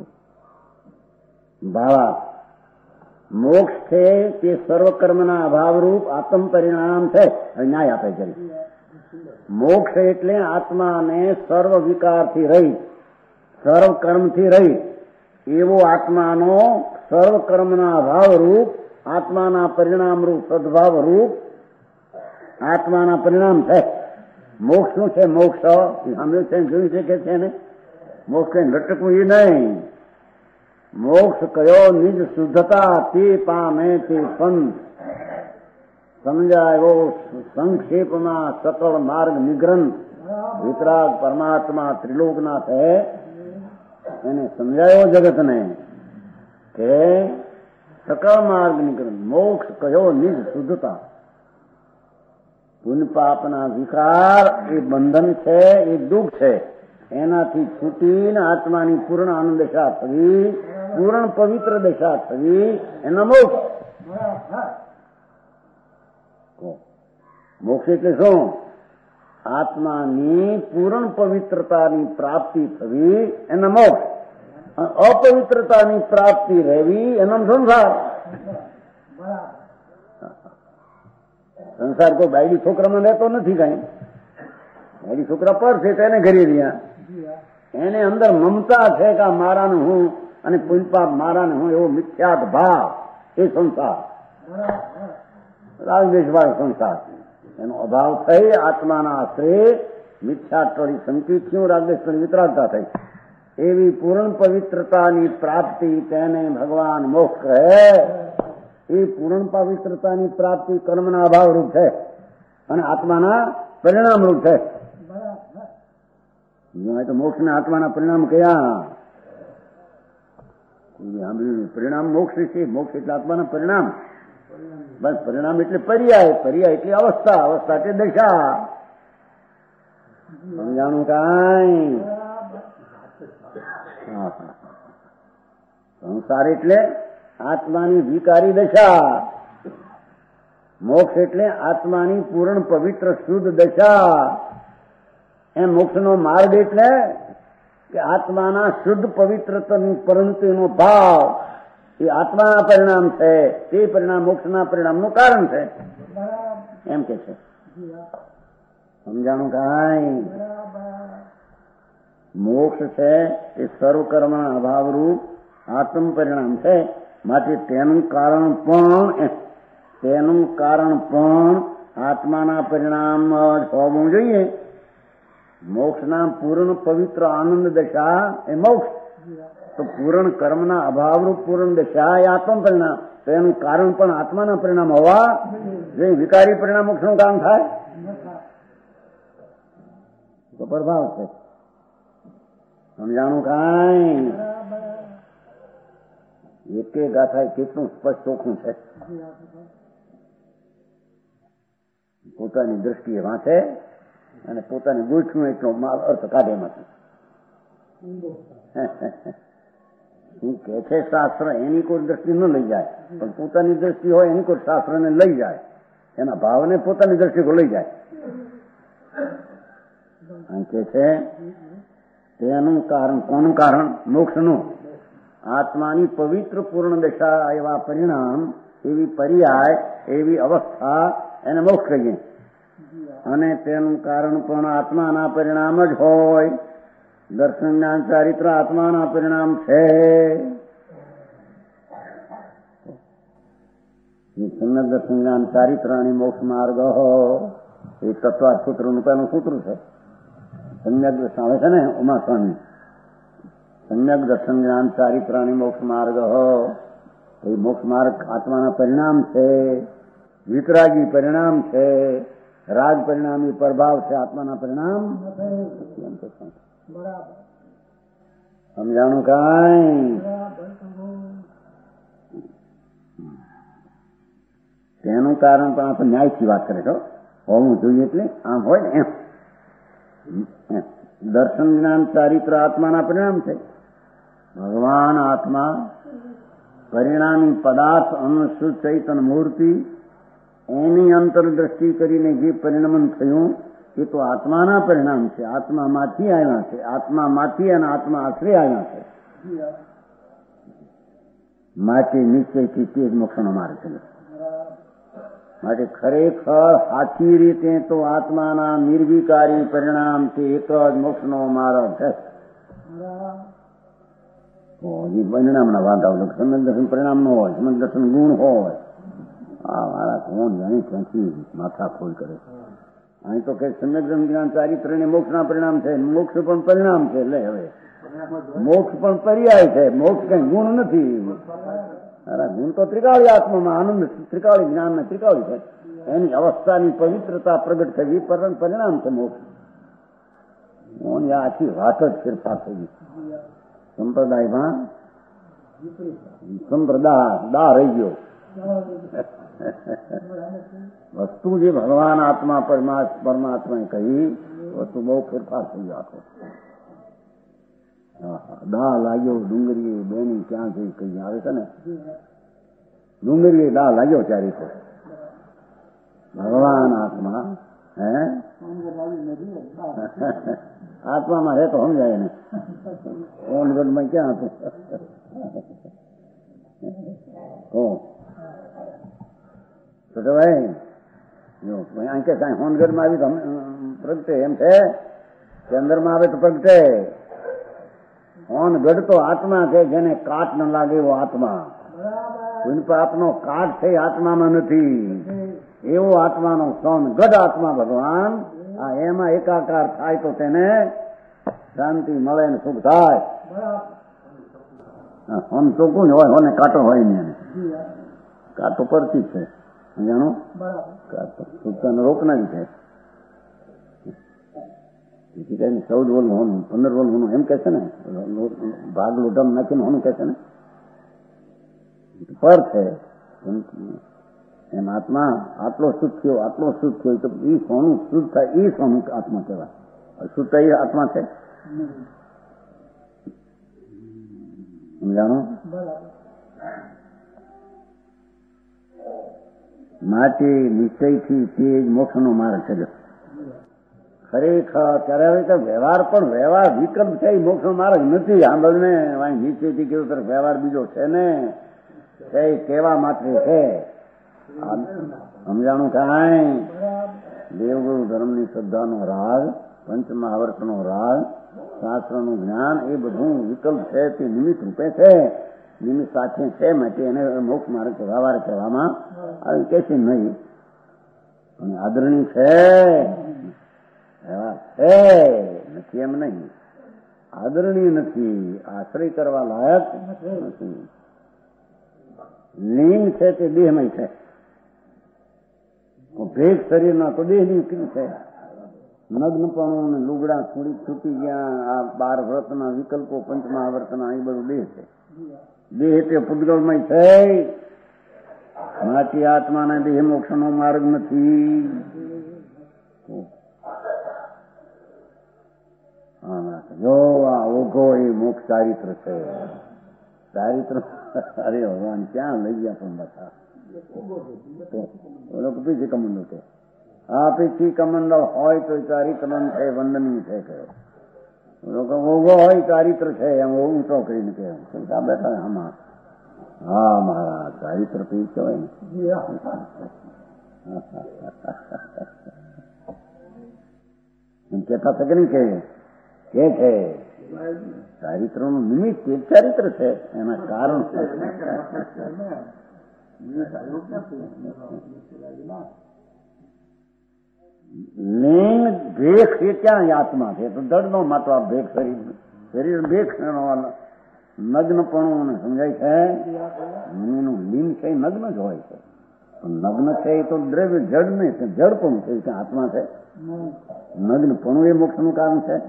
ભાવા મોક્ષ છે તે સર્વકર્મના અભાવરૂપ આત્મ પરિણામ છે. ન્યાય આપે છે. મોક્ષ એટલે આત્માને સર્વ વિકારથી રહી, સર્વ કર્મથી રહી એવો આત્માનો સર્વ કર્મના અભાવ રૂપ, આત્માના પરિણામ રૂપ, સદભાવ રૂપ આત્માના પરિણામ છે. મોક્ષ શું છે? મોક્ષ સાંભળ્યું છે, જોયું છે કે છે ને? મોક્ષ કઈ લટકવું એ નહીં. મોક્ષ કયો નિજ શુદ્ધતા તે પામે તે પંથ સમજાયો સંક્ષેપમાં સકળ માર્ગ નિગ્રંથ વિતરાગ પરમાત્મા ત્રિલોકનાથ હે. એને સમજાયો જગતને કે સકળ માર્ગ નિગ્રંથ મોક્ષ કયો નિજ શુદ્ધતા. પુણ્ય પાપના વિકાર એ બંધન છે, એ દુઃખ છે. એનાથી છૂટીને આત્માની પૂર્ણ આનંદ દશા થવી, પૂર્ણ પવિત્ર દશા થવી, એના મોક્ષ. મોક્ષ એટલે શું? આત્માની પૂર્ણ પવિત્રતાની પ્રાપ્તિ થવી એના મોક્ષ. અપવિત્રતાની પ્રાપ્તિ રહેવી એનો સંસાર. સંસાર કોઈ બાયડી છોકરામાં રહેતો નથી. કઈ બાયડી છોકરા પર છે તો એને ઘરે રહ્યા, એને અંદર મમતા છે કે મારાનું હું અને પુણ્યપાપ મારાને હું, એવો મિથ્યાત ભાવ. એ સંસાર રાગદ્વેષવાળો સંસાર. એનો અભાવ થઈ આત્માના આશ્રય મિથ્યાટોળી સંકિત થયું, રાગદ્વેષની વિતરાગતા થઈ. એવી પૂર્ણ પવિત્રતાની પ્રાપ્તિ તેને ભગવાન મોક્ષ કહે. એ પૂર્ણ પવિત્રતાની પ્રાપ્તિ કર્મના અભાવ રૂપ છે અને આત્માના પરિણામ રૂપ છે. તો મોક્ષ ને આત્માના પરિણામ કયા? પરિણામ મોક્ષ છે. મોક્ષ એટલે આત્માના પરિણામ. બસ પરિણામ એટલે પર્યાય, પર્યાય એટલે અવસ્થા, અવસ્થા એટલે દશા. સમજાણું કાંઈ? સંસાર એટલે આત્માની વિકારી દશા, મોક્ષ એટલે આત્માની પૂર્ણ પવિત્ર શુદ્ધ દશા. એમ મોક્ષનો માર્ગ એટલે કે આત્માના શુદ્ધ પવિત્રતાનું પરિણતિનો ભાવ એ આત્માના પરિણામ છે. તે પરિણામ મોક્ષના પરિણામનું કારણ છે એમ કે છે. સમજાણું કાંઈ? મોક્ષ છે એ સર્વકર્મના અભાવરૂપ આત્મ પરિણામ છે. માટે તેનું કારણ પણ આત્માના પરિણામ જ હોવું જોઈએ. મોક્ષના પૂર્ણ પવિત્ર આનંદ દશા એ મોક્ષ, તો પૂર્ણ કર્મના અભાવરૂપ પૂર્ણ દશા એ આત્મ પરિણામ, તો એનું કારણ પણ આત્માના પરિણામ હોવા જોઈએ. વિકારી પરિણામ મોક્ષનું કારણ થાય તો પ્રભાવ છે. સમજાણું કાંઈ? એકે ગાથા કેટલું સ્પષ્ટ ચોખ્ખું છે. પોતાની દ્રષ્ટિએ વાંચે અને પોતાની ગોઠવું એટલો અર્થ કાઢે એમાંથી. શું કે છે શાસ્ત્ર એની કોઈ દ્રષ્ટિ ન લઈ જાય, પણ પોતાની દ્રષ્ટિ હોય એની કોઈ શાસ્ત્રને લઈ જાય, એના ભાવને પોતાની દ્રષ્ટિ લઈ જાય. કે છે તેનું કારણ, કોનું કારણ? મોક્ષનું. આત્માની પવિત્ર પૂર્ણ દશા એવા પરિણામ, એવી પર્યાય, એવી અવસ્થા એને મોક્ષ કહીએ. અને તેનું કારણ પણ આત્માના પરિણામ જ હોય. દર્શન જ્ઞાન ચારિત્ર આત્માના પરિણામ છે. સમ્યક દર્શન જ્ઞાન ચારિત્ર અને મોક્ષ માર્ગ એ તત્વાર્થ સૂત્રનું પહેલું સૂત્ર છે. સમ્યક દર્શન આવે છે ને ઉમા સ્વામી, સમ્યક દર્શન જ્ઞાન ચારિત્ર અને મોક્ષ માર્ગ એ મોક્ષ માર્ગ આત્માના પરિણામ છે. વિતરાગી પરિણામ છે. રાગ પરિણામ એ પ્રભાવ છે, આત્માના પરિણામ. સમજાણું કાંઈ? તેનું કારણ પણ આપણે ન્યાયથી વાત કરે છો, હોવું જોઈએ એટલે આમ હોય ને એમ. દર્શન જ્ઞાન ચારિત્ર આત્માના પરિણામ છે. ભગવાન આત્મા પરિણામી પદાર્થ અનુસૃત ચૈતન મૂર્તિ, એની અંતરદ્રષ્ટિ કરીને જે પરિણમન થયું એ તો આત્માના પરિણામ છે. આત્મામાંથી આવ્યા છે. આત્મામાંથી અને આત્મા આશ્રય આવ્યા છે. માટે નિશ્ચયથી તે જ મોક્ષનો માર્ગ છે. માટે ખરેખર સાચી રીતે તો આત્માના નિર્વિકારી પરિણામ તે એક જ મોક્ષનો માર્ગ છે. પરિણામના વાંધા હોય, સમજ દર્શન પરિણામ નો હોય, સમજ દર્શન ગુણ હોય. આ મારા કોણ જાણે ક્યાંથી માથા ખોલ કરે. અહીં તો કે સમ્યક જ્ઞાન ચારિત્ર ને મોક્ષના પરિણામ છે. મોક્ષ પણ પરિણામ છે. એટલે હવે મોક્ષ પણ પર્યાય છે. મોક્ષ કઈ ગુણ નથી. ગુણ તો ત્રિકાળી આત્મામાં આનંદ, ત્રિકાળી જ્ઞાન ને ત્રિકાળી છે. એની અવસ્થાની પવિત્રતા પ્રગટ થવી પરિણામ છે મોક્ષ. આખી વાત જ ફેરફાર થઈ ગઈ. સંપ્રદાયમાં દા રહી ગયો. વસ્તુ જે ભગવાન આત્મા પરમાત્માએ કહી વસ્તુ બહુ ફેરફાર થઈ ગયો આખો. દા લાગ્યો ડુંગરીએ બેની ક્યાં જઈ કઈ આવે છે ને, ડુંગરીએ દા લાગ્યો ચારી પર. ભગવાન આત્મા આત્મામાં રહે તો સમજાય ને. ઓનગઢમાં ક્યાં હતું? તો ભાઈ અહીં કે કાંઈ હોનગઢમાં આવી તો પ્રગટે એમ છે કે અંદરમાં આવે તો પ્રગટે. હોનગઢ તો આત્મા છે, જેને કાટ ન લાગે એવો આત્મા. આપનો કાટ છે આત્મામાં નથી, એવો આત્માનો સોનગઢ આત્મા ભગવાન. આ એમાં એકાકાર થાય તો તેને શાંતિ મળે ને સુખ થાય. હોન ચોખ્ખું જ હોય, હોને કાંટો હોય ને. કાંટો પરથી છે જાણો, સુખતાને રોકનારી છે. તેથી કઈ 14 વર્ષ હોનું, 15 વર્ષ હોનું એમ કે છે ને, ભાગ લોઢમ નાખીને હોનું કે છે ને, પર છે. એમ આત્મા આટલો શુદ્ધ થયો, આટલો શુદ્ધ થયો તો એ સોનું શુદ્ધ થાય, એ સોનું આત્મા કહેવાય. સુતા એ આત્મા છે? સમજાણો? માટે નિશ્ચયથી તે જ મોક્ષનો માર્ગ છે. ખરેખર ત્યારે તો વ્યવહાર પણ વ્યવહાર વિકલ્પ છે, મોક્ષનો માર્ગ નથી. સાંભળને નિશ્ચયથી કેવું તરફ વ્યવહાર બીજો છે ને, છે કેવા માત્ર છે. સમજાણું કાંઈ? દેવગુરુ ધર્મની શ્રદ્ધાનો રાગ, પંચમહાવર્તનો રાગ, શાસ્ત્રનું જ્ઞાન એ બધું વિકલ્પ છે, તે નિમિત્ત રૂપે છે, નિમિત્ત સાથે છે. માટે એને મોક્ષ માર્ગ વ્યવહાર કહેવામાં આવે કે છે નહીં. અને આદરણી છે, વ્યવહાર છે નથી એમ નહીં. આદરણીય નથી, આશ્રય કરવા લાયક નથી. લિંગ છે તે દેહમય છે, ભેગ શરીરના તો દેહની ક્રિયા છે. નગ્નપણું લુગડા છૂટી ગયા, આ 12 વ્રતના વિકલ્પો, પંચમહાવર્તના, એ બધું દેહ છે. દેહ તે પૂતગલમય છે. માટે આત્માને દેહ મોક્ષનો માર્ગ નથી. જો આ ઓઘો એ મોક્ષ ચારિત્ર છે. ચારિત્ર અરે ભગવાન ક્યાં લઈ ગયા પણ બધા પીછી કમંડળ છે. આ પીછી કમંડળ હોય તો ચારિત્ર છે, વંદનીય છે. કહ્યું ઓઘો હોય ચારિત્ર છે, એમ ઊંચો કરીને કે બેઠા આમાં. હા મારા ચારિત્ર પી કહેવાય ને. એમ કેતા છે કે નહીં? કે છે ચારિત્રનું નિમિત્ત એક ચારિત્ર છે, એના કારણ છે. લિંગ ભેખ એ ક્યાં આત્મા છે? તો દળનો માટવા ભેખ શરીર ભેખ નગ્નપણું સમજાય છે. એનું લિંગ છે નગ્ન જ હોય છે. નગ્ન છે એ તો દ્રવ્ય જડ નહીં છે, જડપણું છે. ત્યાં આત્મા છે. નગ્નપણું એ મોક્ષનું કારણ છે.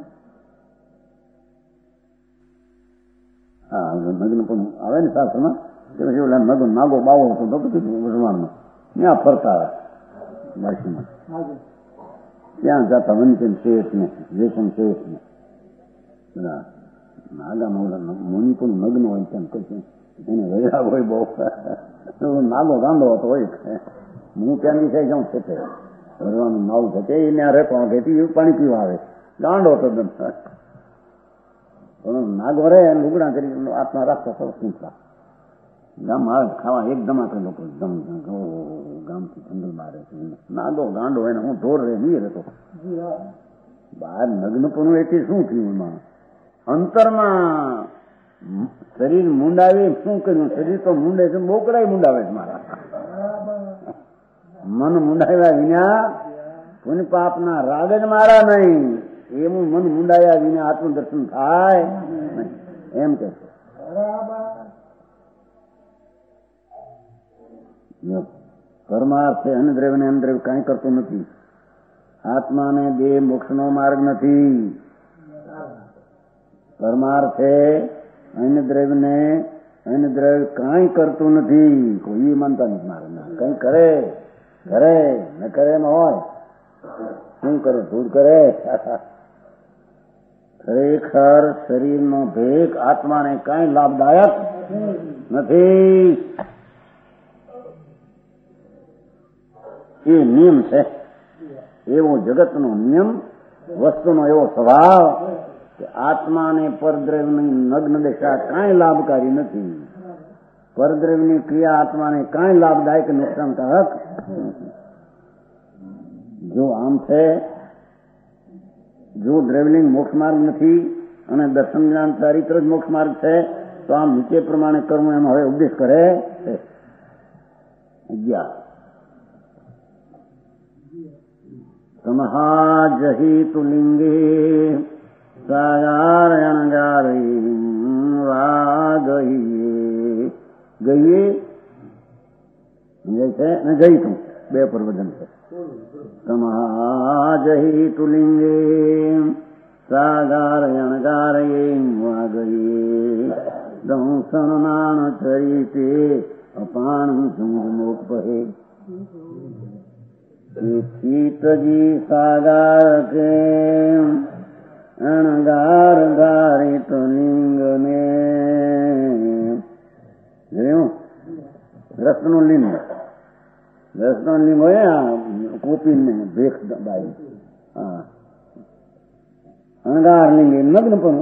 હા, નગ્નપણું આવે ને શાસ્ત્રમાં કે પછી ઓલા નગો નાગો બાવો હતો તો બધું ભગવાનમાં ત્યાં ફરતા આવે વાસીમાં, ત્યાં જતા વંચન શેઠ ને વેસન શેઠ ને બધા નાગામાં ઓલા મુનિ પણ નગ્ન હોય તેમ કહે. એને વૈરાગ હોય બહુ. નાગો ગાંડો હતો હોય. હું ત્યાંની છે જાઉં છે ભરવાનું નાવું છે તે ત્યાં રહેતો ઘેટી પાણી પીવા આવે. ગાંડો હતો નાગો રે લુગડા કરી આત્મા રાખતો સરસ નીકળા. ગામમાં ખાવા એકદમ આપણે લોકો ગામથી જંગલ બહાર નાગો ગાંડો એને હું ઢોર રે નહીં રહેતો. બહાર નગ્નપણું એથી શું થયું? એમાં અંતરમાં શરીર મુંડાવે શું કર્યું? શરીર તો મુંડે છે, બોકડાય મુંડાવે છે મારા. મન મુંડાવ્યા વિના પુણ્ય પાપના રાગ જ મારા નહીં. એવું મન મુંડાયા વિના આત્મદર્શન થાય એમ કે પરમાર્થ અન્નદ્રવ્ય અન્નદ્રવ્ય કાંઈ કરતું નથી. આત્માને દેહ મોક્ષનો માર્ગ નથી. પરમાર્થે અન્નદ્રવ્યને અન્નદ્રવ્ય કાંઈ કરતું નથી. કોઈ માનતા નથી મારે કઈ કરે કરે ન કરે એમ હોય. શું કરે? ધૂળ કરે. ખરેખર શરીરનો ભેગ આત્માને કાંઈ લાભદાયક નથી. એ નિયમ છે, એવો જગતનો નિયમ, વસ્તુનો એવો સ્વભાવ કે આત્માને પરદ્રવ્યની નગ્ન દશા કાંઈ લાભકારી નથી. પરદ્રવ્યની ક્રિયા આત્માને કાંઈ લાભદાયક નુકસાનકારક. જો આમ છે, જો દ્રવ્યલિંગ મોક્ષ માર્ગ નથી અને દર્શન જ્ઞાન ચારિત્ર જ મોક્ષ માર્ગ છે, તો આમ નીચે પ્રમાણે કર્મ એમ હવે ઉપદેશ કરે છે. 11 સમહાજહિતુ લિંગે સાગારણગારી વાગહીએ. ગઈએ છે ને જઈતું બે પ્રવચન છે. સમહાજહિતુ લિંગે સાગારણગારયે વાગહીએ દંસનાન ચરિતે અપાણ ઝુંઝમોપહે. ચિતજી સાગાર કે અણગાર ધારિત લિંગને જોયું રસનું લિંગ હોય કોપીને ભેખ બાઈ હા અણગાર લિંગ નગ્ન પણ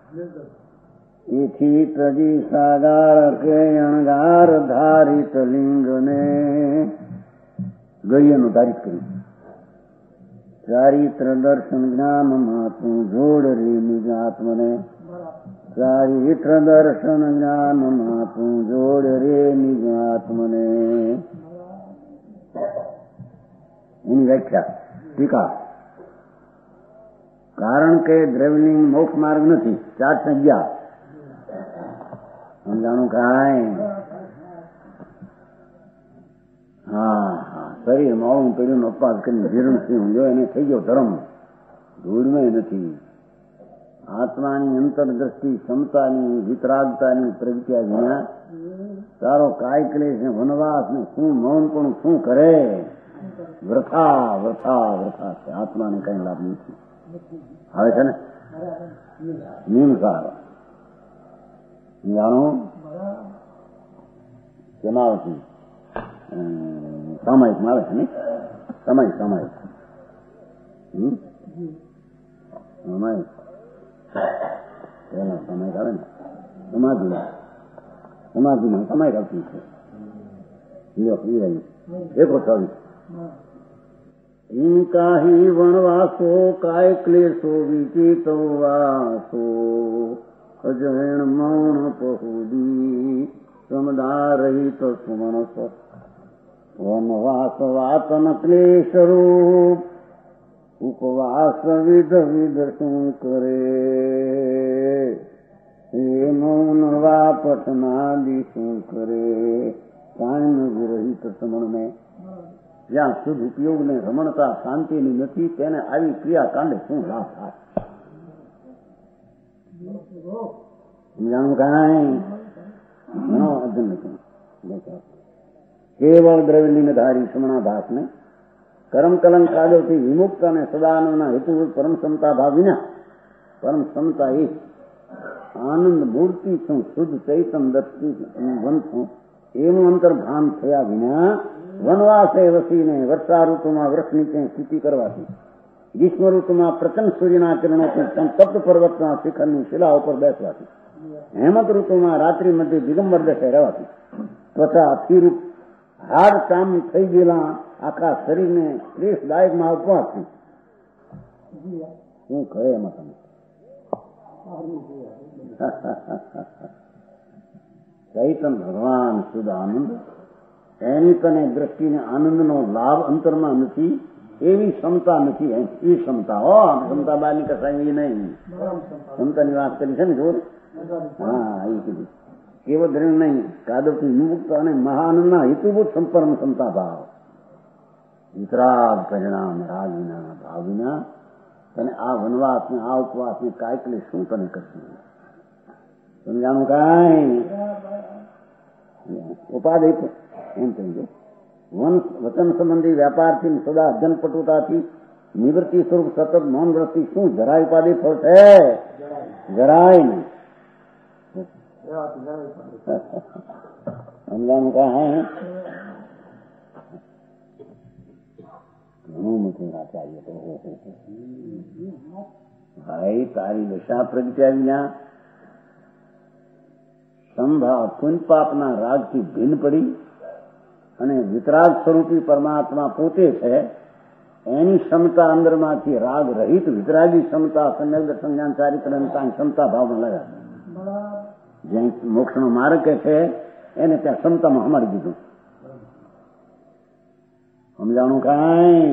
એથી તજી સાગાર કે અણગાર ધારિત લિંગને ગળિયાનું ધારિત કર્યું ચારિત્ર દર્શન જ્ઞાનમાં તું જોડ રે નિજ આત્મને ચારિત્ર દર્શન જ્ઞાનમાં તું જોડ રે નિજ આત્મને એની વ્યાખ્યા ટીકા કારણ કે દ્રવ્યલિંગ મોક્ષ માર્ગ નથી 4 સંજ્ઞા સમજાણું કાંઈ હા હા શરીર મોડું પેઢીનો અપવાદ કરીને જીર્ણ થયું જો એને થઈ ગયો ધર્મ ધૂળમાં નથી આત્માની અંતરદ્રષ્ટિ ક્ષમતાની વિતરાગતાની પ્રજ્ઞા વિના તારો કાય ક્લેશ ને વનવાસ ને શું મૌન પણ શું કરે વૃથા વૃથા વૃથા છે આત્માને કઈ લાભ નથી આવે છે ને નિમસાર જાણો કેનાવતી સામાયિકમાં આવે છે ને સામાયિક સામાયિક સામાયિક પેલા સામાયિક આવે ને સમાધિમાં સામાયિક આવતી છે 124 ઇન્કાહી વણવાસો કાય ક્લેશો વિચિતો વાસો અજૈણ મૌન પહુદી સમદા રહિત સુમણસ વનવાસ વાતન ક્લેશ રૂપ ઉપવાસ વિધ વિધ શું કરે એ મૌન વા પઠનાદિ શું કરે કાયમ વિરહિત સમણ ને જ્યાં શુદ્ધ ઉપયોગ ને રમણતા શાંતિની નથી તેને આવી ક્રિયા કાંડે શું લાભ થાય સમજાણું કાંઈ ઘણો અર્જુન નથી કેવળ દ્રવ્યલિંગધારી સમણાભાસને કર્મ કલંક કાદોથી વિમુક્ત અને સદાનંદના હેતુ પરમ ક્ષમતા ભાવ વિના પરમ ક્ષમતા એક આનંદ મૂર્તિ છું શુદ્ધ ચૈતન દત્તિ વંતું એનું અંતર્ભાન થયા વિના વનવાસે વસીને વર્ષા ઋતુમાં વૃક્ષ નીચે સ્થિતિ કરવાથી ગ્રીષ્મ ઋતુમાં પ્રચંડ સૂર્યના કિરણોથી તપ્ત પર્વતના શિખરની શિલા ઉપર બેસવાથી હેમંત ઋતુમાં રાત્રિ મધ્ય દિગંબર દશે રહેવાથી ત્વચા અસ્થિરૂપ હાડ ચામ થઈ ગયેલા આખા શરીરને ક્લેશદાયકમાં ઉપવાસથી શું કહે એમાં તમે ચૈતન ભગવાન શુદ્ધ આનંદ એની તને દ્રષ્ટિને આનંદનો લાભ અંતરમાં નથી એવી ક્ષમતા નથી એ ક્ષમતા હો ક્ષમતા બહારની કસાય નહીં ક્ષમતાની વાત કરી છે ને જોર હા એ કીધું કેવળ દ્રવ્ય નહીં કાદવથી વિમુક્ત અને મહાનંદના હેતુભૂત સંપર્મ ક્ષમતા ભાવ વિતરાગ પરિણામ રાગ વિના ભાવ વિના તને આ વનવાસને આ ઉપવાસને કાયકલે શું તને કરશે સમજાણું કાંઈ ઉપાધિ એમ કહીએ વચન સંબંધી વ્યાપારથી સદા અધ્યનપટુતાથી નિવૃત્તિ સ્વરૂપ સતત મૌન વ્રતિ શું જરાય ઉપાધિ ફળ છે જરાય નહીં સમજાણું કાંઈ ઘણું મોટું ચાહીએ તો ભાઈ તારી દશા પ્રગટ્યા વિના સંભાવ પુણ્ય પાપના રાગથી ભિન્ન પડી અને વિતરાગ સ્વરૂપી પરમાત્મા પોતે છે એની ક્ષમતા અંદરમાંથી રાગ રહિત વિતરાગી ક્ષમતા સમ્યક દર્શન જ્ઞાન ચારિત્ર ક્ષમતા ભાવમાં લગા જ્યાં મોક્ષનો માર્ગ છે એને ત્યાં ક્ષમતામાં હમાડી દીધું સમજાણું કાંઈ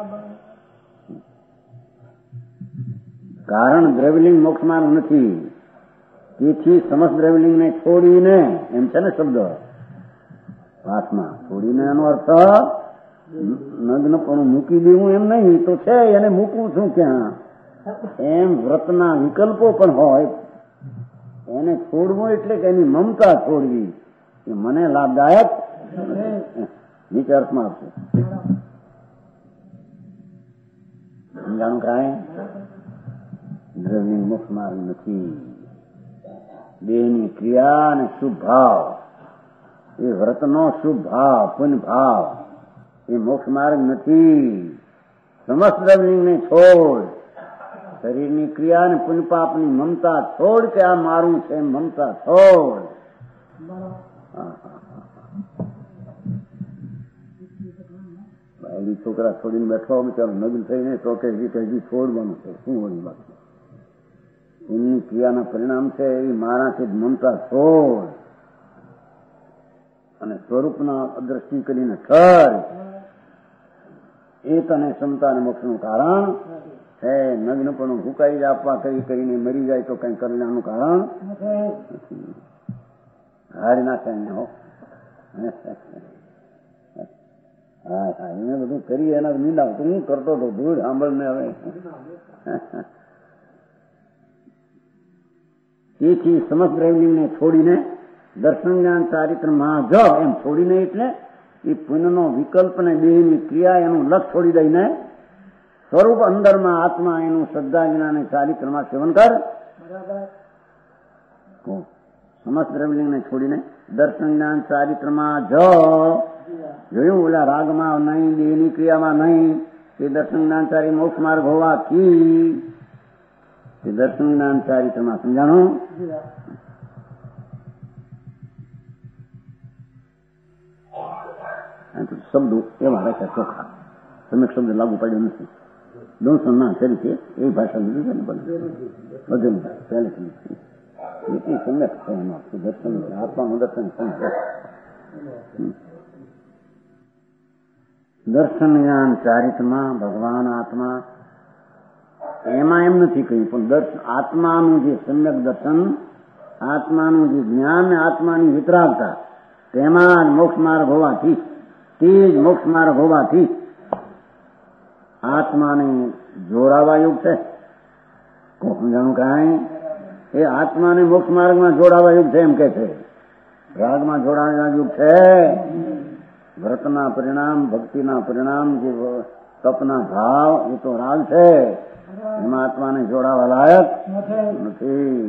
કારણ દ્રવ્યલિંગ મોક્ષ માર્ગ નથી તેથી સમસ્ત દ્રવ્યલિંગને છોડીને એમ છે ને શબ્દ વાતમાં છોડીને એનો અર્થ નગ્ન પણ મૂકી દેવું એમ નહીં તો છે એને મૂકવું છું ક્યાં એમ વ્રતના વિકલ્પો પણ હોય એને છોડવું એટલે કે એની મમતા છોડવી એ મને લાભદાયક નીચે અર્થમાં આવશે સમજાણું કાંઈ? દ્રવ્યલિંગ મોક્ષ માર્ગ નથી. દેહની ક્રિયા અને શુભ ભાવ, એ વ્રતનો શુભ ભાવ, પુણ્ય ભાવ, એ મોક્ષ માર્ગ નથી. સમસ્ત દ્રવ્યલિંગને છોડ, શરીરની ક્રિયા અને પુણ્ય પાપની મમતા છોડ, કે આ મારું છે મમતા છોડ. એવી છોકરા છોડીને બેઠો બિચારો નગ્ન થઈને તો કે હજી છોડવાનું છે. શું હોય બાકી? એમની ક્રિયાના પરિણામ છે એ મારાથી જ મમતા છોડ અને સ્વરૂપના અદ્રષ્ટિ કરીને ઠર. એ તને ક્ષમતા અને મોક્ષનું કારણ છે. નગ્ન પણ હુકાઈ જ આપવા કરીને મરી જાય તો કઈ કલ્યાણનું કારણ હારી નાખે હો. હા હા, એને બધું કરી એના નિંદા તો હું કરતો હતો. ધૂળ સાંભળને હવે. તેથી સમસ્ત દ્રવ્યલિંગને છોડીને દર્શન જ્ઞાન ચારિત્ર મહાજ એમ છોડીને, એટલે એ પુણ્યનો વિકલ્પ ને દેહની ક્રિયા એનું લક્ષ છોડી દઈને સ્વરૂપ અંદરમાં આત્મા એનું શ્રદ્ધા જ્ઞાન ચારિત્રમાં સેવન કર. સમસ્ત દ્રવ્યલિંગને છોડીને દર્શન જ્ઞાન ચારિત્રમાં જોયું, ઓલા રાગમાં નહીં, દેહની ક્રિયામાં નહીં, એ દર્શન જ્ઞાન ચારિ મોક્ષ માર્ગ હોવાથી એ દર્શન જ્ઞાન ચારિત્રમાં સમજાણું. શબ્દો એવા રાખે ચોખ્ખા, તમે શબ્દ લાગુ પાડ્યો નથી. દોષણ ના કરી છે એ ભાષા લીધી છે ને બધું પહેલેથી એટલી સમ્યક છે એમાં દર્શન, આત્માનું દર્શન સમજ. દર્શન જ્ઞાન ચારિત્રમાં ભગવાન આત્મા એમાં એમ નથી કહ્યું, પણ દર્શન આત્માનું જે સમ્યક દર્શન, આત્માનું જે જ્ઞાન ને આત્માની વિતરાગતા, તેમાં જ મોક્ષ માર્ગ હોવાથી, તે જ મોક્ષ માર્ગ હોવાથી આત્માને જોડાવા યુગ છે. સમજાણું કાંઈ? એ આત્માને મોક્ષ માર્ગમાં જોડાવા યુગ છે એમ કે છે. રાગમાં જોડાવા યુગ છે. વ્રતના પરિણામ, ભક્તિના પરિણામ, જે તપના ભાવ, એ તો રાગ છે. એમાં આત્માને જોડાવા લાયક નથી.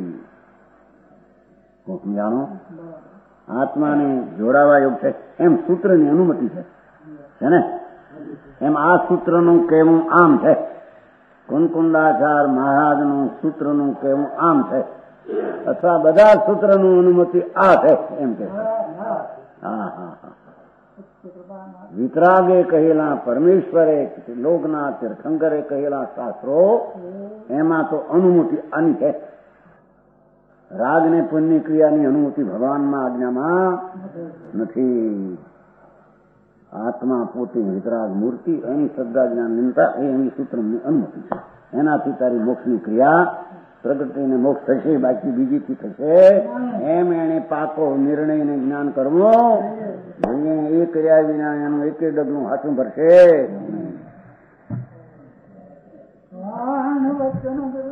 સમજાણો? આત્માને જોડાવા યોગ છે એમ સૂત્રની અનુમતિ છે ને? એમ આ સૂત્રનું કહેવું આમ છે. કુંકુંડાચાર મહારાજનું સૂત્રનું કહેવું આમ છે, અથવા બધા સૂત્રનું અનુમતિ આ છે એમ કે. હા હા હા. વિતરાગે કહેલા પરમેશ્વરે, લોકના તીર્થંકરે કહેલા શાસ્ત્રો, એમાં તો અનુમતિ આની છે. રાગ ને પુણ્ય ક્રિયાની અનુમતિ ભગવાનમાં આજ્ઞામાં નથી. આત્મા પોતે વિતરાગ મૂર્તિ, એની શ્રદ્ધા જ્ઞાન નિમતા એ એની સૂત્રની અનુમતિ છે. એનાથી તારી મોક્ષની ક્રિયા પ્રગટીને મોક્ષ થશે, બાકી બીજીથી થશે. એમ એને પાકો નિર્ણયને જ્ઞાન કરવું જોઈએ. એ કર્યા વિના એનું એક ડગલું હાથું ભરશે.